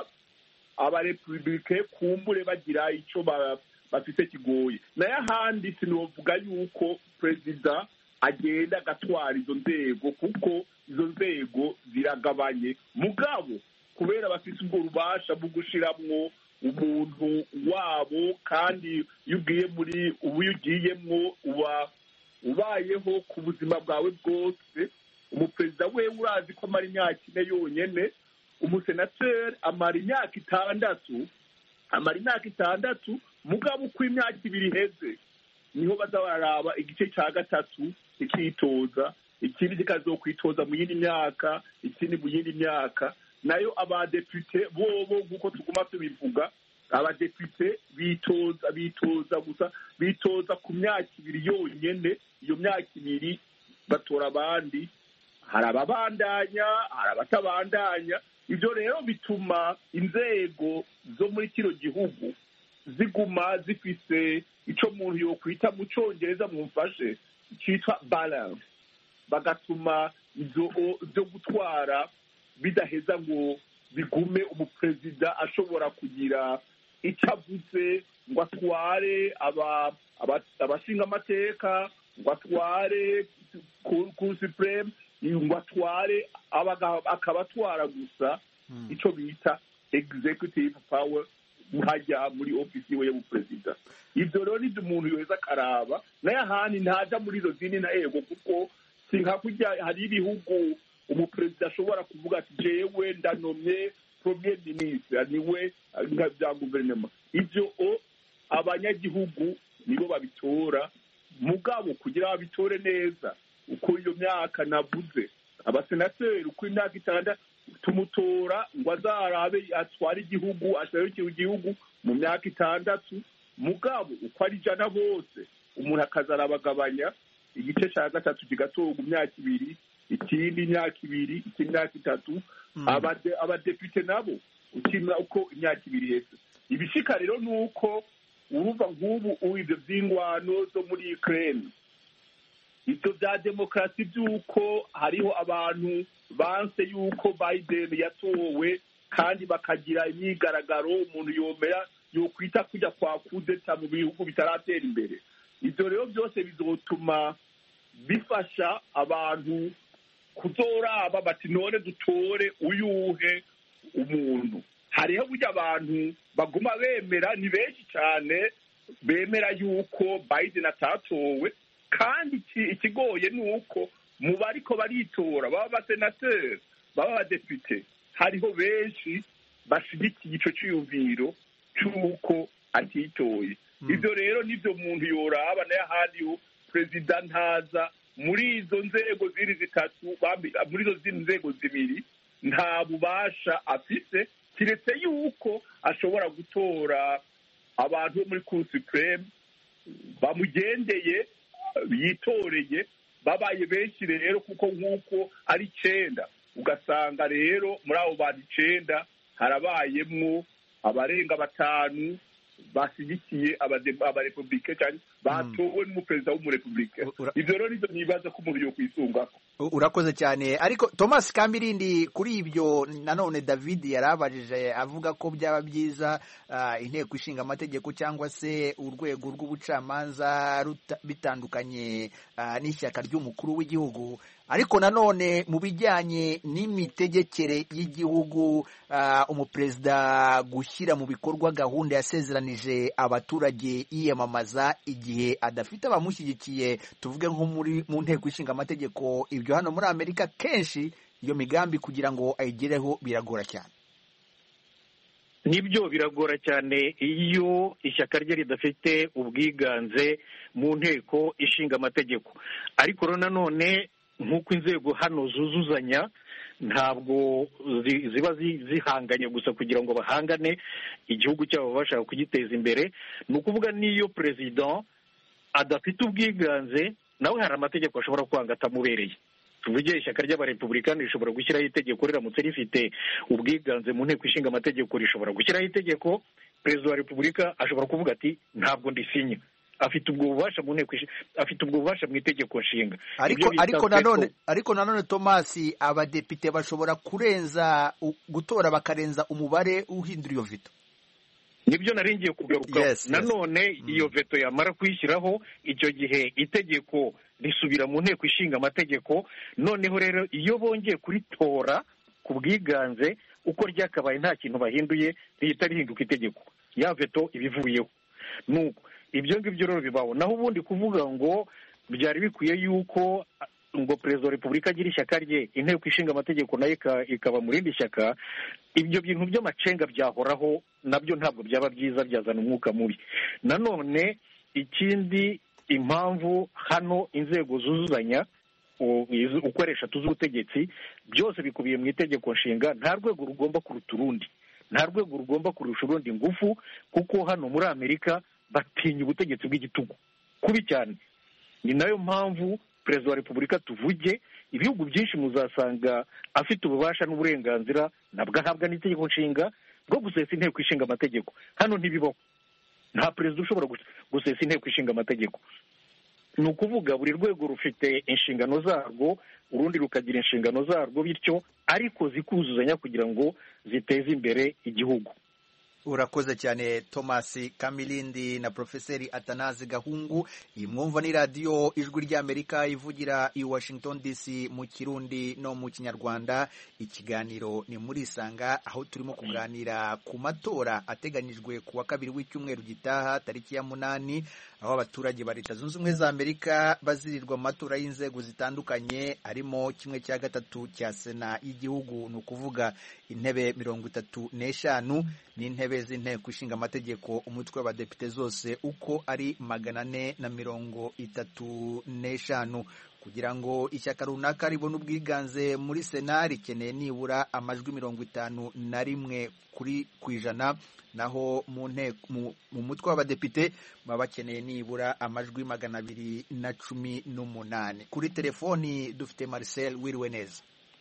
abarepublike kumbure bagira ico bafite kigoye. Naye ahandi sinovuga yuko perezida agenda agatwara izo nzego, kuko izo nzego ziragabanye. Mugabo kubera bafite ubwo rubasha bwo gushiramwo umuntu wabo, kandi iyo ugiye muri ubu ugiyemwo uba ubayeho ku buzima bwawe bwose. Umuperezida we urazi ko amara imyaka ine yonyene, umusenateri amara imyaka itandatu amara imyaka itandatu mugabo uko imyaka ibiri iheze niho baza bararaba igice cya gatatu ikitoza, ikindi kikazokwitoza mu yindi myaka, ikindi mu yindi myaka. Nayo abadepite bobo nk'uko tuguma tubivuga, abadepite bitoza bitoza gusa bitoza ku myaka ibiri yonyene. Iyo myaka ibiri batora abandi, hari ababandanya, hari abatabandanya. Ibyo rero bituma inzego zo muri kino gihugu ziguma zifise ico muntu yokwita mu Congereza mumfashe cyitwa balance, bagatuma izo zo gutwara bidaheza ngo bigume umuperezida ashobora kugira icyo avuze ngo atware abashinga amateka, ngo atware Cour Supreme, ngo atware akabatwara gusa icyo bita executive power nkajya muri ofisi we y'ubuperezida. Ibyo rero nibyo umuntu yoheza akaraba. Naye ahandi ntaja muri izo zindi na ego, kuko sinka kujya hari ibihugu umuperezida ashobora kuvuga ati jewe ndanomye premier ministre niwe nka bya guverinoma. Ibyo abanyagihugu nibo babitora. Mugabo kugira babitore neza uko iyo myaka navuze, abasenateri uko imyaka itandatu tumutora ngo azarabe atware igihugu, ashobore igihugu mu myaka itandatu. Mugabo uko ari ijana bose umuntu akazarabagabanya, igice cya gatatu kigatorwa imyaka ibiri, ikindi imyaka ibiri, ikindi imyaka itatu. Abadepite nabo ukimira uko imyaka ibiri hese. Ibishika rero ni uko urumva nk'ubu ibyo by'ingwano zo muri Ukraine, ibyo bya demokarasi by'uko hariho abantu banse yuko Biden yatowe kandi bakagira imyigaragaro, umuntu yomera yokwita kujya kwa kudeta mu bihugu bitaratera imbere. Ibyo rero byose bizotuma bifasha abantu kuzoraba bati none dutore uyuhe umuntu. Hariho burya abantu baguma bemera, ni benshi cyane bemera yuko Biden atatowe, kandi ikigoye ni uko mu bariko baritora baba abasenateri baba abadepite, hariho benshi bashyigikiye icyo cyiyumviro cy'uko atitoye. Ibyo rero nibyo muntu yoraba n'ahandi perezida ntaza muri izo nzego ziri zitatu, muri izo zindi nzego zibiri nta bubasha afise, kiretse yuko ashobora gutora abantu bo muri Cour Supreme bamugendeye yitoreye, babaye benshi rero kuko nk'uko ari icenda, ugasanga rero muri abo bantu icenda harabayemwo abarenga batanu bashyigikiye abarepublike cyane batowe n'umuperezida w'umurepublike. Ibyo rero nibyo nibaza ko umuntu yo kwisungako. Urakoze cyane. Ariko Thomas Kamirindi, kuri ibyo nanone David yarabajije avuga ko byaba byiza uh, inteko ishinga amategeko cyangwa se urwego rw'ubucamanza bitandukanye uh, n'ishyaka ry'umukuru w'igihugu. Ariko nanone mu bijyanye n'imitegekere y'igihugu, uh, umuperezida gushyira mu bikorwa gahunda yasezeranije abaturage yiyamamaza igihe adafite abamushyigikiye, tuvuge nko muri mu nteko ishinga amategeko, ibyo hano muri Amerika kenshi iyo migambi kugira ngo ayigereho biragora cyane. Nibyo biragora cyane iyo ishyaka rye ridafite ubwiganze mu nteko ishinga amategeko. Ariko rero nanone nk'uko inzego hano zuzuzanya, ntabwo ziba zihanganye gusa kugira ngo bahangane igihugu cyabo bashaka kugiteza imbere. Ni ukuvuga n'iyo perezida adafite ubwiganze, nawe hari amategeko ashobora kwanga atamubereye. Tuvuge ishyaka ry'abarepublikani rishobora gushyiraho itegeko, riramutse rifite ubwiganze mu nteko ishinga amategeko rishobora gushyiraho itegeko, perezida wa repubulika ashobora kuvuga ati ntabwo ndisinya. Afite ubwo bubasha mu nteko, afite ubwo bubasha mu itegeko nshinga. Ariko ariko nanone ariko nanone Thomas, abadepite bashobora kurenza gutora bakarenza umubare uhindura iyo veto. Nibyo naringiye kugaruka. Yes, nanone yes. Iyo veto yamara kwishyiraho, icyo gihe itegeko risubira mu nteko ishinga amategeko. Noneho rero iyo bongeye kuritora ku bwiganze uko ryakabaye nta kintu bahinduye, rihita rihinduka itegeko, ya veto ibivuyeho. Nuko ibyo ngibyo rero bibaho. Naho ubundi kuvuga ngo byari bikwiye yuko ngo perezida wa repubulika agira ishyaka rye, inteko ishinga amategeko nayo ikaba mu rindi shyaka, ibyo bintu by'amacenga byahoraho nabyo ntabwo byaba byiza, byazana umwuka mubi. Nanone ikindi, impamvu hano inzego zuzuzanya uko eshatu z'ubutegetsi byose bikubiye mu itegeko nshinga, nta rwego rugomba kuruta urundi, nta rwego rugomba kurusha urundi ngufu, kuko hano muri Amerika batinya ubutegetsi bw'igitugu kubi cyane. Ni nayo mpamvu perezida wa repubulika tuvuge, ibihugu byinshi muzasanga afite ububasha n'uburenganzira nabwo ahabwa n'itegeko nshinga bwo gusesa inteko ishinga amategeko. Hano ntibibaho, nta perezida ushobora gusesa inteko ishinga amategeko. Ni ukuvuga buri rwego rufite inshingano zarwo, urundi rukagira inshingano zarwo, bityo ariko zikuzuzanya kugira ngo ziteze imbere igihugu. Urakoze cyane Thomas Kamirindi na Profeseri Atanaze Gahungu. Iyi mwumva ni radiyo Ijwi ry'Amerika ivugira i Washington D C mu Kirundi no mu Kinyarwanda. Ikiganiro ni muri Isanga, aho turimo kuganira ku matora ateganyijwe ku wa kabiri w'icyumweru gitaha tariki ya munani, aho abaturage ba Leta Zunze Ubumwe za Amerika bazirirwa mu matora y'inzego zitandukanye, harimo kimwe cya gatatu cya Sena y'igihugu, ni ukuvuga intebe mirongo itatu n'eshanu n'intebe ntebe z'inteko ishinga amategeko umutwe w'abadepite zose uko ari magana ane na mirongo itatu n'eshanu. Kugira ngo ishyaka runaka ribone ubwiganze muri sena rikeneye nibura amajwi mirongo itanu na rimwe kuri ku ijana, naho mu mu mutwe w'abadepite baba bakeneye nibura amajwi magana abiri na cumi n'umunani. Kuri telefoni dufite Marcel. Wiriwe neza?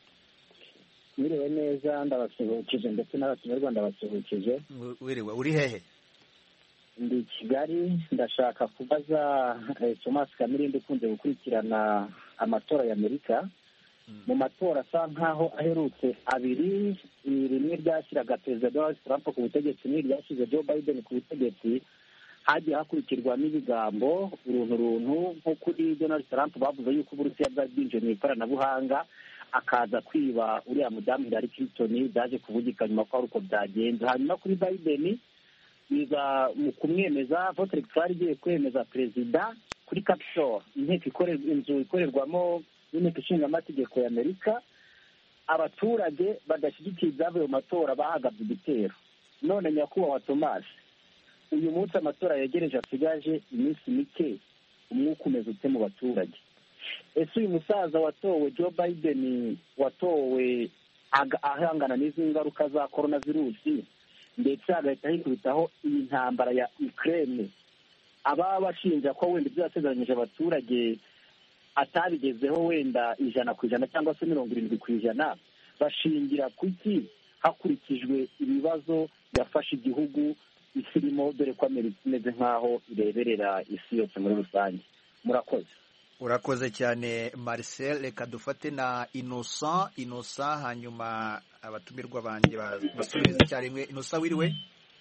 Wiriwe neza, ndabasuhukije ndetse n'abatumirwa ndabasuhukije. Wiriwe, uri hehe? Ndi Kigali. Ndashaka kubaza Thomas Kamirindi ukunze gukurikirana amatora y'Amerika. Mu matora asa nkaho aherutse abiri, rimwe ryashyiraga perezida Donald Trump ku butegetsi n'irindi ryashyize Joe Biden ku butegetsi, hagiye hakurikirwa n'ibigambo uruntu runtu. Nko kuri Donald Trump bavuze yuko Uburusiya bwari bwinjiye mu ikoranabuhanga akaza kwiba uriya mudamu Hillary Clinton, byaje kuvugika nyuma ko ari uko byagenze. Hanyuma kuri Biden biza mu kumwemeza, vote electorale igiye kwemeza perezida kuri Capitol, inteko ikorerwa inzu ikorerwamo n'inteko ishinga amategeko y'Amerika. Abaturage badashyigikiye ibyavuye mu matora bahagabye igitero. None nyakubahwa Thomas, uyu munsi amatora yegereje, asigaje iminsi mike, umwuka umeze ute mu baturage? Ese uyu musaza watowe Joe Biden watowe ahangana n'izi ngaruka za corona virusi, ndetse agahita hikubitaho iyi ntambara ya Ukraine, ababa bashinja ko wenda ibyo yasezeranyije abaturage atabigezeho wenda ijana ku ijana cyangwa se mirongo irindwi ku ijana, bashingira kuki hakurikijwe ibibazo yafashe igihugu isi irimo, dore ko Amerika imeze nk'aho ireberera isi yose muri rusange? Murakoze. Urakoze cyane Marcel. Reka dufate na Innocent. Innocent, hanyuma abatumirwa banjye basubiza icyarimwe. Innocent, wiriwe?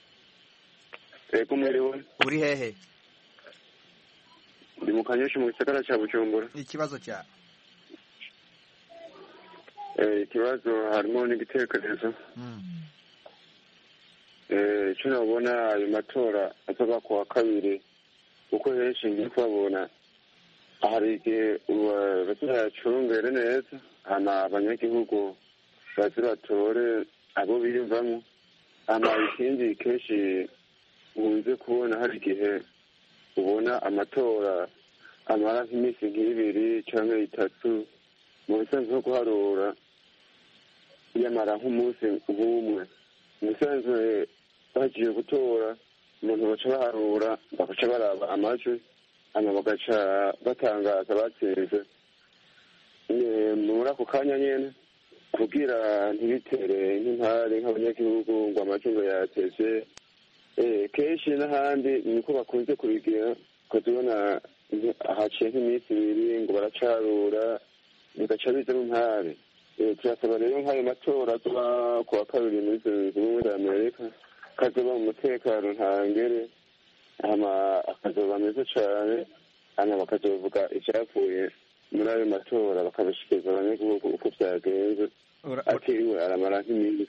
Ego, mwiriwe. Uri hehe? Ndi mu Kanyosha mu gisagara cya Bujumbura. Ikibazo cya eh ikibazo harimo n'igitekerezo. eh icyo nabona ayo matora azoba ku wa kabiri, uko henshi ngiye kubabona hari igihe bazayacungere neza, hama abanyagihugu bazibatore abo biyumvamo. Hama ikindi kenshi unze kubona hari igihe ubona amatora amara nk'iminsi nk'ibiri cyangwa itatu, mu bisanzwe nko guharura yamara nk'umunsi nk'umwe. Mu bisanzwe bagiye gutora umuntu baca baharura, bagaca baraba amajwi, hanyuma bagaca batangaza batsinze muri ako kanya nyine, kugira ntibitere nk'intare nk'abanyagihugu ngo amajwi ngo yateze. Kenshi n'ahandi niko bakunze kubigira, ukazibona haciye nk'iminsi ibiri ngo baracarura, bigaca bizamo intare. Turasaba rero nk'ayo matora azoba ku wa kabiri muri Zunze Ubumwe za Amerika, kazoba mu mutekano ntangere, hama akazoba meza cyane, hanyuma bakazovuga icyavuye muri ayo matora bakabishikiriza abanyagihugu uko byagenze, atiriwe aramara nk'iminsi.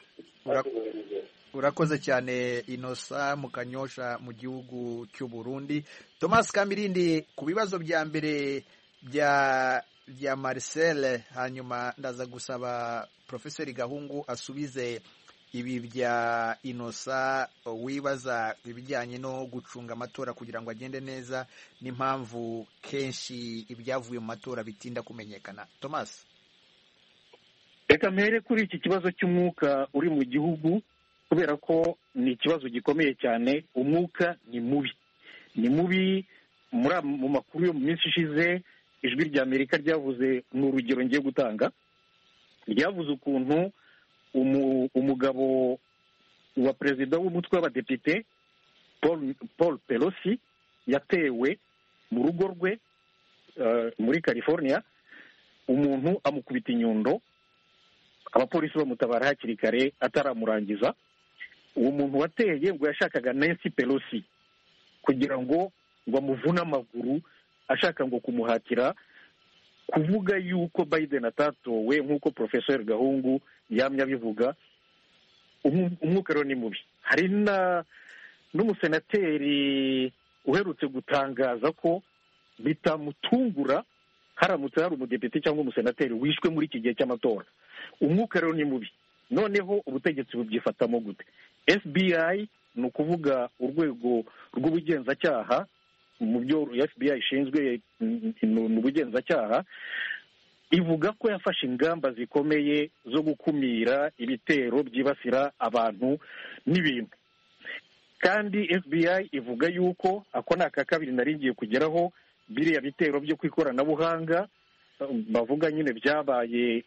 Urakoze cyane Innocent mu Kanyosha mu gihugu cy'u Burundi. Thomas Kamirindi, ku bibazo bya mbere bya bya Marcel, hanyuma ndaza gusaba Professor Gahungu asubize ibi bya Innocent wibaza ibijyanye no gucunga amatora kugira ngo agende neza, n'impamvu kenshi ibyavuye mu matora bitinda kumenyekana. Thomas. Reka mpere kuri iki kibazo cy'umwuka uri mu gihugu, kubera ko ni ikibazo gikomeye cyane. Umwuka ni mubi, ni mubi. Mu makuru yo mu minsi ishize ijwi rya Amerika ryavuze, ni urugero ngiye gutanga, ryavuze ukuntu umugabo wa perezida w'umutwe w'abadepite Paul, Paul Pelosi yatewe mu rugo rwe uh, muri California, umuntu amukubita inyundo, abapolisi bamutabara hakiri kare ataramurangiza. Uwo muntu wateye ngo yashakaga Nancy Pelosi kugira ngo ngo amuvune amaguru, ashaka ngo kumuhatira kuvuga yuko Biden atatowe nk'uko Professor Gahungu yamye abivuga. Umwuka rero ni mubi. Hari na n'umusenateri uherutse gutangaza ko bitamutungura haramutse hari umudepite cyangwa umusenateri wishwe muri iki gihe cy'amatora. Umwuka rero ni mubi. Noneho ubutegetsi bubyifatamo gute? F B I ni ukuvuga urwego rw'ubugenzacyaha mu byo F B I ishinzwe ni ubugenzacyaha, ivuga ko yafashe ingamba zikomeye zo gukumira ibitero byibasira abantu n'ibintu. Kandi F B I ivuga yuko ako ni aka kabiri nari ngiye kugeraho, biriya bitero byo ku ikoranabuhanga bavuga nyine byabaye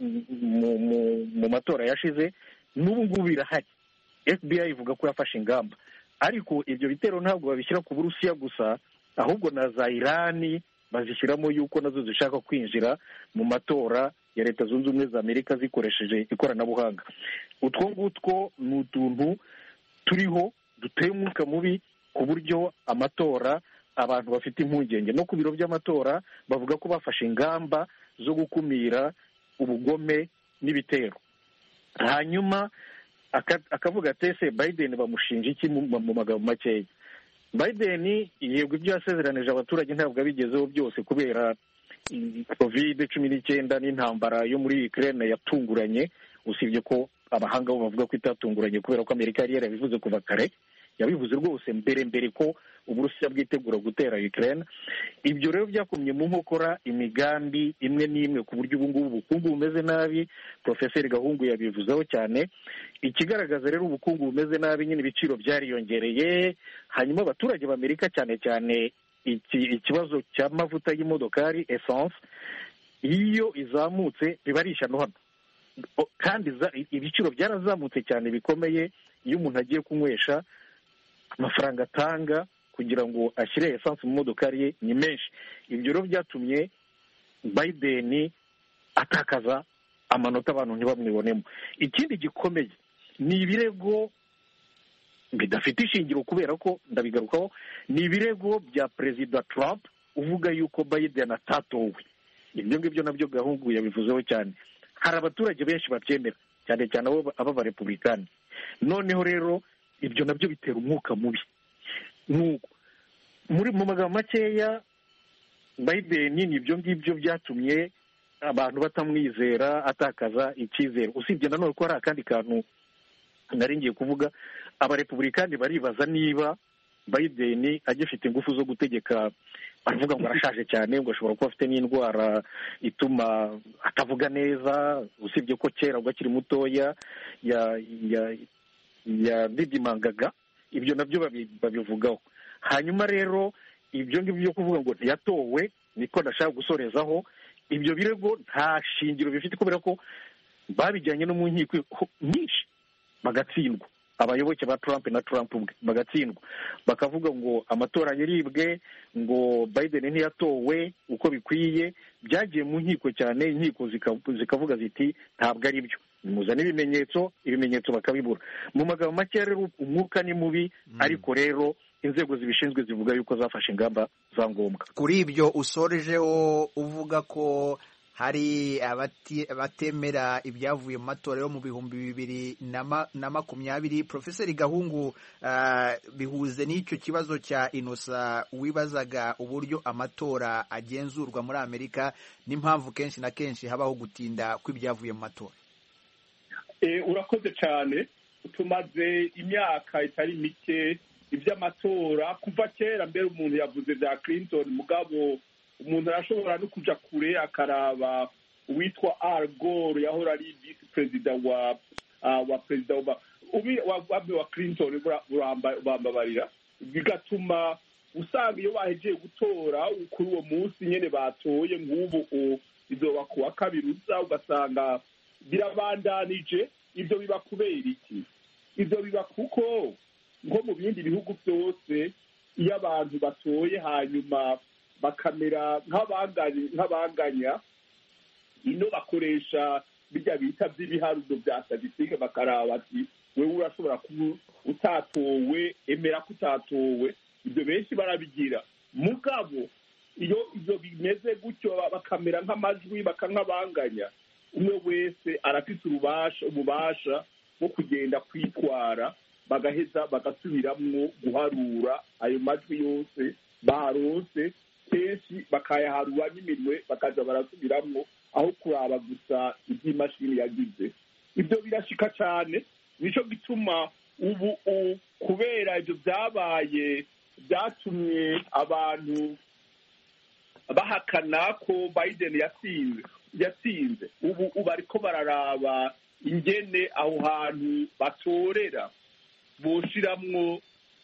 mu mu matora yashize, n'ubu ngubu birahari. F B I ivuga ko yafashe ingamba, ariko ibyo bitero ntabwo babishyira ku Burusiya gusa, ahubwo na za Irani bazishyiramo yuko nazo zishaka kwinjira mu matora ya Leta Zunze Ubumwe za Amerika zikoresheje ikoranabuhanga. Utwo ngutwo ni utuntu turiho duteye umwuka mubi ku buryo amatora abantu bafite impungenge. No ku biro by'amatora bavuga ko bafashe ingamba zo gukumira ubugome n'ibitero. Hanyuma akavuga ati ese Biden bamushinja iki mu magambo makeya? Biden yego ibyo yasezeranije abaturage ntabwo abigezeho byose kubera covid cumi n'icyenda n'intambara yo muri Ukraine yatunguranye, usibye ko abahanga bo bavuga ko itatunguranye kubera ko Amerika yari yarabivuze kuva kare, yabivuze rwose mbere mbere ko Uburusiya bwitegura gutera Ukraine. Ibyo rero byakomye mu nkokora imigambi imwe n'imwe ku buryo ubu ngubu ubukungu bumeze nabi. Profeseri Gahungu yabivuzeho cyane. Ikigaragaza rero ubukungu bumeze nabi, nyine ibiciro byariyongereye, hanyuma abaturage b'Amerika cyane cyane iki ikibazo cy'amavuta y'imodokari essence, iyo izamutse biba ari ishyano hano, kandi ibiciro byarazamutse cyane bikomeye. Iyo umuntu agiye kunywesha, amafaranga atanga kugira ngo ashyire essence mu modokari ye ni menshi. Ibyo rero byatumye Biden atakaza amanota abantu ntibamwibonemo. Ikindi gikomeye ni ibirego bidafite ishingiro, kubera ko ndabigarukaho, ni ibirego bya Perezida Trump uvuga yuko Biden atatowe. Ibyo ngibyo nabyo Gahungu yabivuzeho cyane. Hari abaturage benshi babyemera, cyane cyane abo b'abarepublikani. Noneho rero ibyo nabyo bitera umwuka mubi. Nuko muri mu magambo makeya, Biden ni ibyo ngibyo byatumye abantu batamwizera, atakaza icyizere. Usibye nanone ko hari akandi kantu nari ngiye kuvuga, abarepublikani baribaza niba Biden agifite ingufu zo gutegeka. Baravuga ngo arashaje cyane, ngo ashobora kuba afite n'indwara ituma atavuga neza, usibye ko kera ubwo akiri mutoya ya ya yadidimangaga. Ibyo nabyo babivugaho. Hanyuma rero ibyo ngibyo byo kuvuga ngo ntiyatowe niko ndashaka gusorezaho, ibyo birego nta shingiro bifite, kubera ko babijyanye no mu nkiko nyinshi bagatsindwa. Abayoboke ba Trump na Trump bagatsindwa, bakavuga ngo amatora yaribwe, ngo Biden ntiyatowe uko bikwiye. Byagiye mu nkiko cyane, inkiko zikavuga ziti ntabwo ari byo, muzana ibimenyetso, ibimenyetso bakabibura. Mu magambo make rero umwuka ni mubi, ariko rero inzego zibishinzwe zivuga yuko zafashe ingamba za ngombwa. Kuri ibyo usorejeho uvuga ko hari abatemera ibyavuye mu matora yo mu bihumbi bibiri na makumyabiri, Profeseri Gahungu, bihuze n'icyo kibazo cya Innocent wibazaga uburyo amatora agenzurwa muri Amerika n'impamvu kenshi na kenshi habaho gutinda kw'ibyavuye mu matora. Urakoze cyane. Tumaze imyaka itari mike iby'amatora kuva kera, mbere umuntu yavuze bya Clinton, mugabo umuntu arashobora no kuja kure akaraba uwitwa Al Gore yahora ari vice perezida wa uh, wa perezida wa ubi wa, wa Clinton bambabarira, bigatuma usanga iyo bahejeje gutora kuri uwo munsi nyene batoye nk'ubu izoba kuwa kabiri uza ugasanga birabandanije. Ibyo biba kubera iki? Ibyo biba kuko nko mu bindi bihugu byose iyo abantu batoye hanyuma bakamera nk'abanganya, ino bakoresha bijya bita by'ibiharuro bya statistique, bakaraba ati wewe urashobora kuba utatowe, emera ko utatowe. Ibyo benshi barabigira, mugabo iyo ibyo bimeze gutyo bakamera nk'amajwi bakankabanganya, umwe wese arafite urubasha ububasha bwo kugenda kwitwara, bagaheza bagasubiramwo guharura ayo majwi yose baronse, kenshi bakayaharura n'iminwe bakaza barasubiramwo aho kuraba gusa iby'imashini yagize. Ibyo birashika cyane, nico gituma ubu kubera ibyo byabaye byatumye abantu bahakana ko Biden yatsinze yatsinze ubu ubu ariko bararaba ingene aho hantu batorera boshiramwo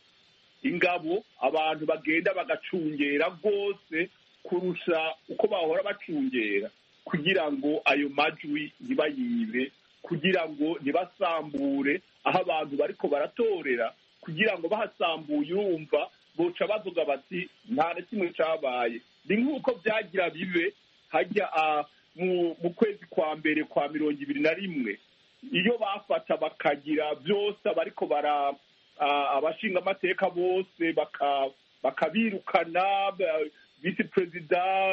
ingabo abantu bagenda bagacungera rwose kurusha uko bahora bacungera kugira ngo ayo majwi ntibayibe kugira ngo ntibasambure aho abantu bariko baratorera kugira ngo bahasambuye urumva boca bavuga bati nta na kimwe cabaye ni nk'uko byagira bibe hajya mu kwezi kwa mbere kwa mirongo ibiri na rimwe iyo bafata bakagira byose bariko bara abashinga amateka bose bakabirukana visi perezida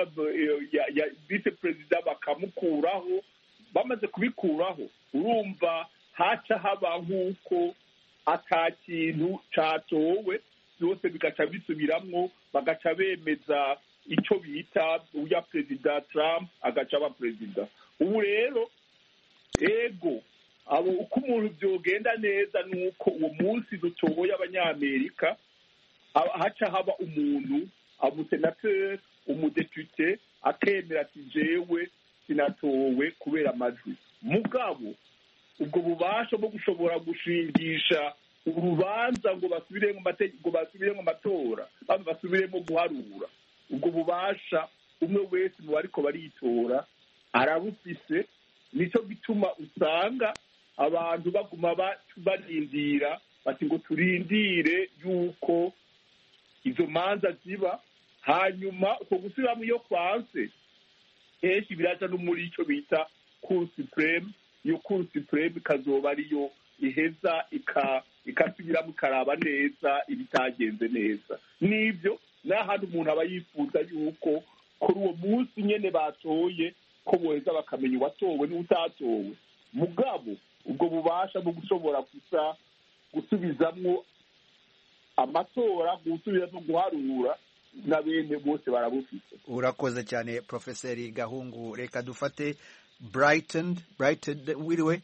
visi perezida bakamukuraho bamaze kubikuraho urumva haca haba nk'uko ata kintu catowe byose bigaca bisubiramwo bagaca bemeza icyo bita uya perezida Trump agaca aba perezida ubu rero ego abo uko umuntu byogenda neza nuko uwo munsi dutoboye abanyamerika haca haba umuntu umusenateri umudepute akemera ati jewe sinatowe kubera amajwi mugabo ubwo bubasha bwo gushobora gushingisha urubanza ngo basubire mu mategeko basubire mu matora basubire mu guharura ubwo bubasha umwe wese mu bariko baritora arabufise nico gituma usanga abantu baguma barindira bati ngo turindire yuko izo manza ziba hanyuma uko gusubiramo iyo kwanse kenshi biraja no muri ico bita Cour Supreme iyo Cour Supreme ikazoba ariyo iheza ikasubiramo ikaraba neza ibitagenze neza n'ibyo n'ahantu umuntu aba yifuza yuko kuri uwo munsi nyene batoye ko boheza bakamenya uwatowe n'utatowe mugabo ubwo bubasha bwo gushobora gusa gusubizamwo amatora gusubira no guharura na bene bose barabufite. Urakoze cyane Profeseri Gahungu, reka dufate Brighton. Brighton wiriwe?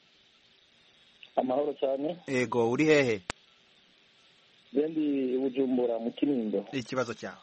Amahoro cyane. Ego, uri hehe? Bendi Bujumbura mu Kinindo. Ikibazo cyawe?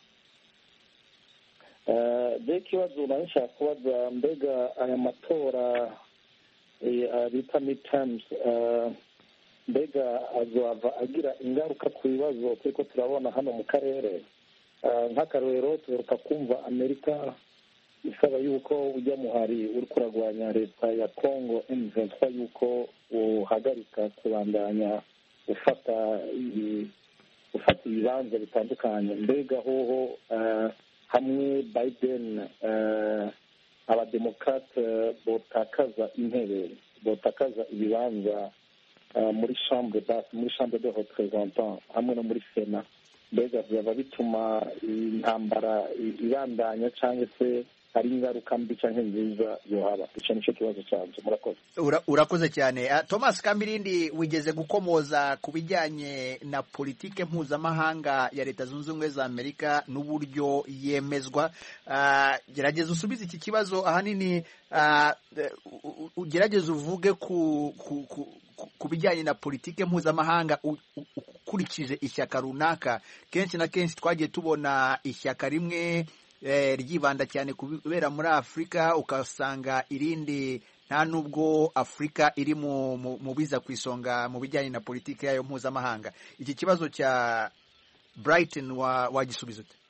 Eh, de kibazo nashaka kubaza mbega aya matora bita midterms mbega azova agira ingaruka ku bibazo turiko turabona hano mu karere nk'akarorero tuheruka kumva Amerika isaba yuko ujya muhari uri kuragwanya leta ya Congo M vingt-trois yuko uhagarika kubandanya ufata ufata ibibanza bitandukanye mbega hoho hamwe Biden abademokrate botakaza intebe botakaza ibibanza muri chambre basse muri chambre de représentants hamwe no muri Sena mbega byaba bituma intambara ibandanya cyangwa se hari ingaruka mbi cyangwa nziza yohaba icyo nicyo kibazo cyanjye murakoze. Urakoze cyane Thomas Kamirindi, wigeze gukomoza ku bijyanye na politike mpuzamahanga ya Leta Zunze Ubumwe za Amerika n'uburyo yemezwa. Gerageza usubize iki kibazo ahanini, ugerageza uvuge ku ku bijyanye na politike mpuzamahanga ukurikije ishyaka runaka. Kenshi na kenshi twagiye tubona ishyaka rimwe ryibanda cyane kubera muri Afurika, ukasanga irindi nta nubwo Afurika iri mu mu biza ku isonga mu bijyanye na politiki yayo mpuzamahanga. Iki kibazo cya Brighton wagisubiza ute?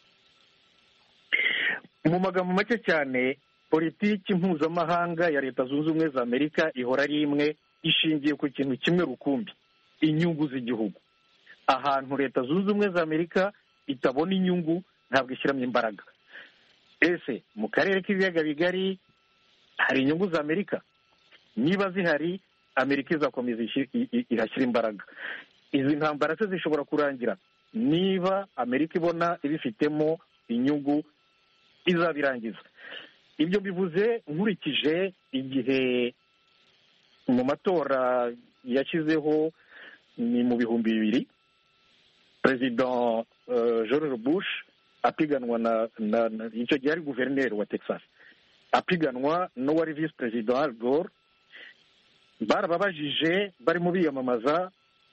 Mu magambo make cyane, politiki mpuzamahanga ya Leta Zunze Ubumwe za Amerika ihora ari imwe, ishingiye ku kintu kimwe rukumbi: inyungu z'igihugu. Ahantu Leta Zunze Ubumwe za Amerika itabona inyungu ntabwo ishyiramo imbaraga. Ese mu karere k'ibiyaga bigari hari inyungu za Amerika? Niba zihari, Amerika izakomeza irashyira imbaraga. Izi ntambara se zishobora kurangira niba Amerika ibona ibifitemo inyungu, izabirangiza. Ibyo bivuze nkurikije igihe mu matora yashyizeho ni mu bihumbi bibiri, Perezida George Bush apiganwa na icyo gihe ari guverineri wa Texas, apiganwa n'uwari visi perezida Al Gore. Barababajije barimo biyamamaza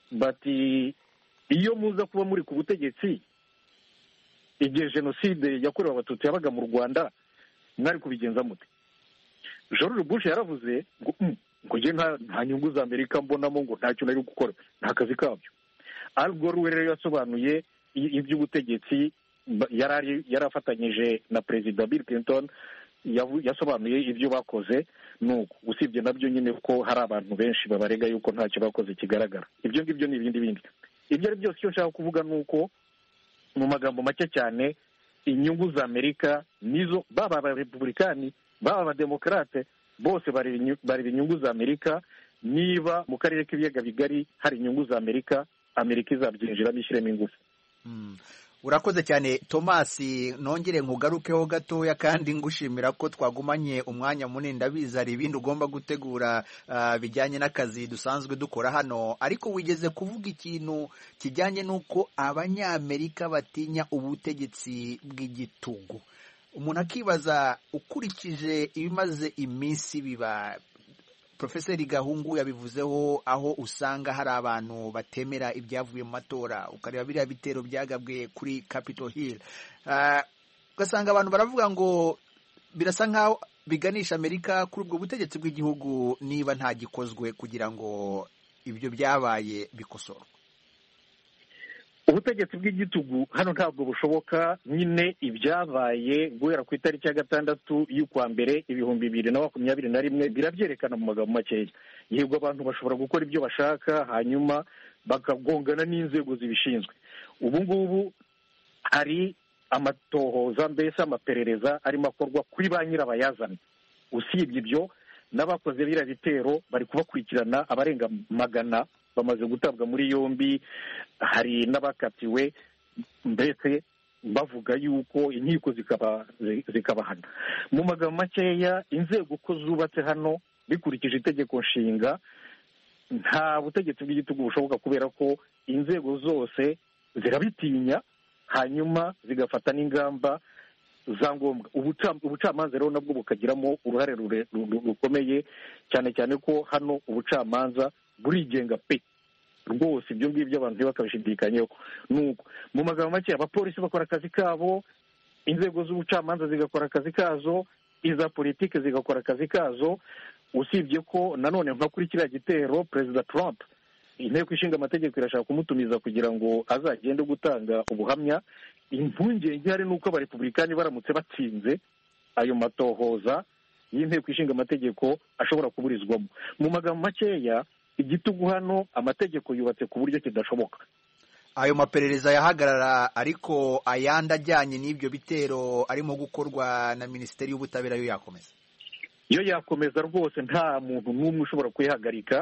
bati iyo muza kuba muri ku butegetsi igihe jenoside yakorewe abatutsi yabaga mu Rwanda mwari kubigenza mute? George Bush yaravuze ngo ngo njye nta nyungu za Amerika mbonamo, ngo ntacyo nari gukora, nta kazi kabyo. Al Gore we rero yasobanuye iby'ubutegetsi, yari yarafatanyije na perezida Bill Clinton, yasobanuye ibyo bakoze. Nuko usibye nabyo nyine ko hari abantu benshi babarega yuko ntacyo bakoze kigaragara. Ibyo ngibyo ni ibindi bindi. Ibyo ari byose icyo nshaka kuvuga ni uko mu magambo make cyane inyungu za Amerika nizo, baba abarepublikani baba abademokarate bose bari inyungu za Amerika. Niba mu karere k'ibiyaga bigari hari inyungu za Amerika, Amerika izabyinjiramo ishyiremo ingufu. Urakoze cyane Thomas, nongere nkugarukeho gatoya kandi ngushimira ko twagumanye umwanya munini. Ndabizi hari ibindi ugomba gutegura uh, bijyanye n'akazi dusanzwe dukora hano, ariko wigeze kuvuga ikintu kijyanye n'uko abanyamerika batinya ubutegetsi bw'igitugu. Umuntu akibaza, ukurikije ibimaze iminsi biba, Profeseri Gahungu yabivuzeho, aho usanga hari abantu batemera ibyavuye mu matora, ukareba biriya bitero byagabwe kuri Capitol Hill, ugasanga uh, abantu baravuga ngo birasa nkaho biganisha Amerika kuri ubwo butegetsi bw'igihugu niba nta gikozwe kugira ngo ibyo byabaye bikosorwe. Ubutegetsi bw'igitugu hano ntabwo bushoboka. Nyine ibyabaye guhera ku itariki ya gatandatu y'ukwa mbere ibihumbi bibiri na makumyabiri na rimwe birabyerekana mu magambo makeya. Yego abantu bashobora gukora ibyo bashaka hanyuma bakagongana n'inzego zibishinzwe. Ubu ngubu hari amatohoza, mbese amaperereza arimo akorwa kuri ba nyirabayazana. Usibye ibyo n'abakoze biriya bitero bari kubakurikirana, abarenga magana bamaze gutabwa muri yombi. Hari n'abakatiwe, mbese bavuga yuko inkiko zikaba zikabahana. Mu magambo makeya, inzego uko zubatse hano bikurikije itegeko nshinga, nta butegetsi bw'igitugu bushoboka, kubera ko inzego zose zirabitinya hanyuma zigafata n'ingamba za ngombwa. Ubucamanza rero nabwo bukagiramo uruhare rukomeye, cyane cyane ko hano ubucamanza burigenga pe rwose. Ibyo ngibyo abantu ntibakabishidikanyeho. Nuko mu magambo make, abapolisi bakora akazi kabo, inzego z'ubucamanza zigakora akazi kazo, iza politiki zigakora akazi kazo. Usibye ko nanone nka kuri kiriya gitero, Perezida Trump, inteko ishinga amategeko irashaka kumutumiza kugira ngo azagende gutanga ubuhamya. Impungenge hari nuko abarepublikani baramutse batsinze ayo matohoza y'inteko ishinga amategeko ashobora kuburizwamo. Mu magambo makeya, igitugu hano amategeko yubatse ku buryo kidashoboka. Ayo maperereza yahagarara, ariko ayandi ajyanye n'ibyo bitero arimo gukorwa na Minisiteri y'Ubutabera yo yakomeza. Yo yakomeza rwose, nta muntu n'umwe ushobora kuyihagarika.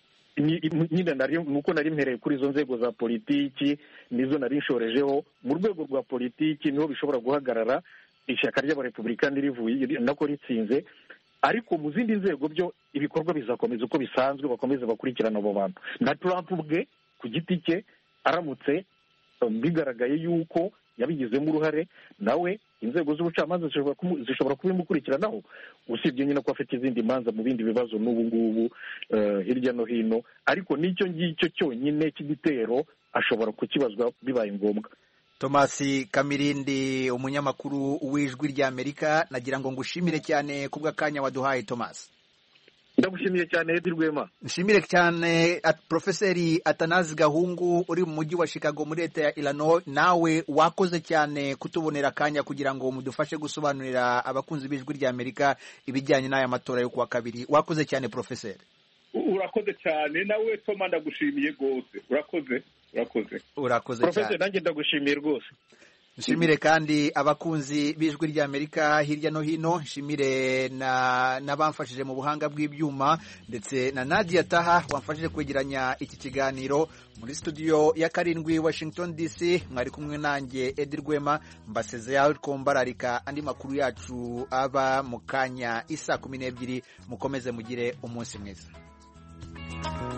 Nyine nari nuko nari mpereye kuri izo nzego za politiki, nizo nari nshorejeho. Mu rwego rwa politiki niho bishobora guhagarara, ishyaka ry'abarepublikani rivuye nako ritsinze. Ariko mu zindi nzego byo ibikorwa bizakomeza uko bisanzwe, bakomeza bakurikirana abo bantu. Na Trump ubwe ku giti cye aramutse bigaragaye yuko yabigizemo uruhare, nawe inzego z'ubucamanza zishobora kubimukurikiranaho. Usibye nyine ko afite izindi manza mu bindi bibazo n'ubu ngubu hirya no hino, ariko n'icyo ngicyo cyonyine cy'igitero ashobora kukibazwa bibaye ngombwa. Thomas Kamirindi, umunyamakuru w'Ijwi ry'Amerika, nagira ngo ngushimire cyane kubw'akanya waduhaye Thomas. Ndagushimiye cyane Edi Rwema. Nshimire cyane at Profeseri Atanazi Gahungu uri mu mujyi wa Chicago muri leta ya Illinois. Nawe wakoze cyane kutubonera akanya kugira ngo mudufashe gusobanurira abakunzi b'Ijwi ry'Amerika ibijyanye n'aya matora yo kuwa kabiri. Wakoze cyane Profeseri. Urakoze cyane nawe Toma, ndagushimiye rwose. Urakoze. Urakoze. Urakoze cyane. Profeseri, nanjye ndagushimiye rwose. Nshimire kandi abakunzi b'Ijwi ry'Amerika hirya no hino. Nshimire na n'abamfashije mu buhanga bw'ibyuma, ndetse na Nadia Taha wamfashije kwegeranya iki kiganiro. Muri studio ya karindwi Washington D C mwari kumwe nanjye Edi Rwema, mbasezeye aho kombararika andi makuru yacu aba mu kanya isa kumi n'ebyiri. Mukomeze mugire umunsi mwiza.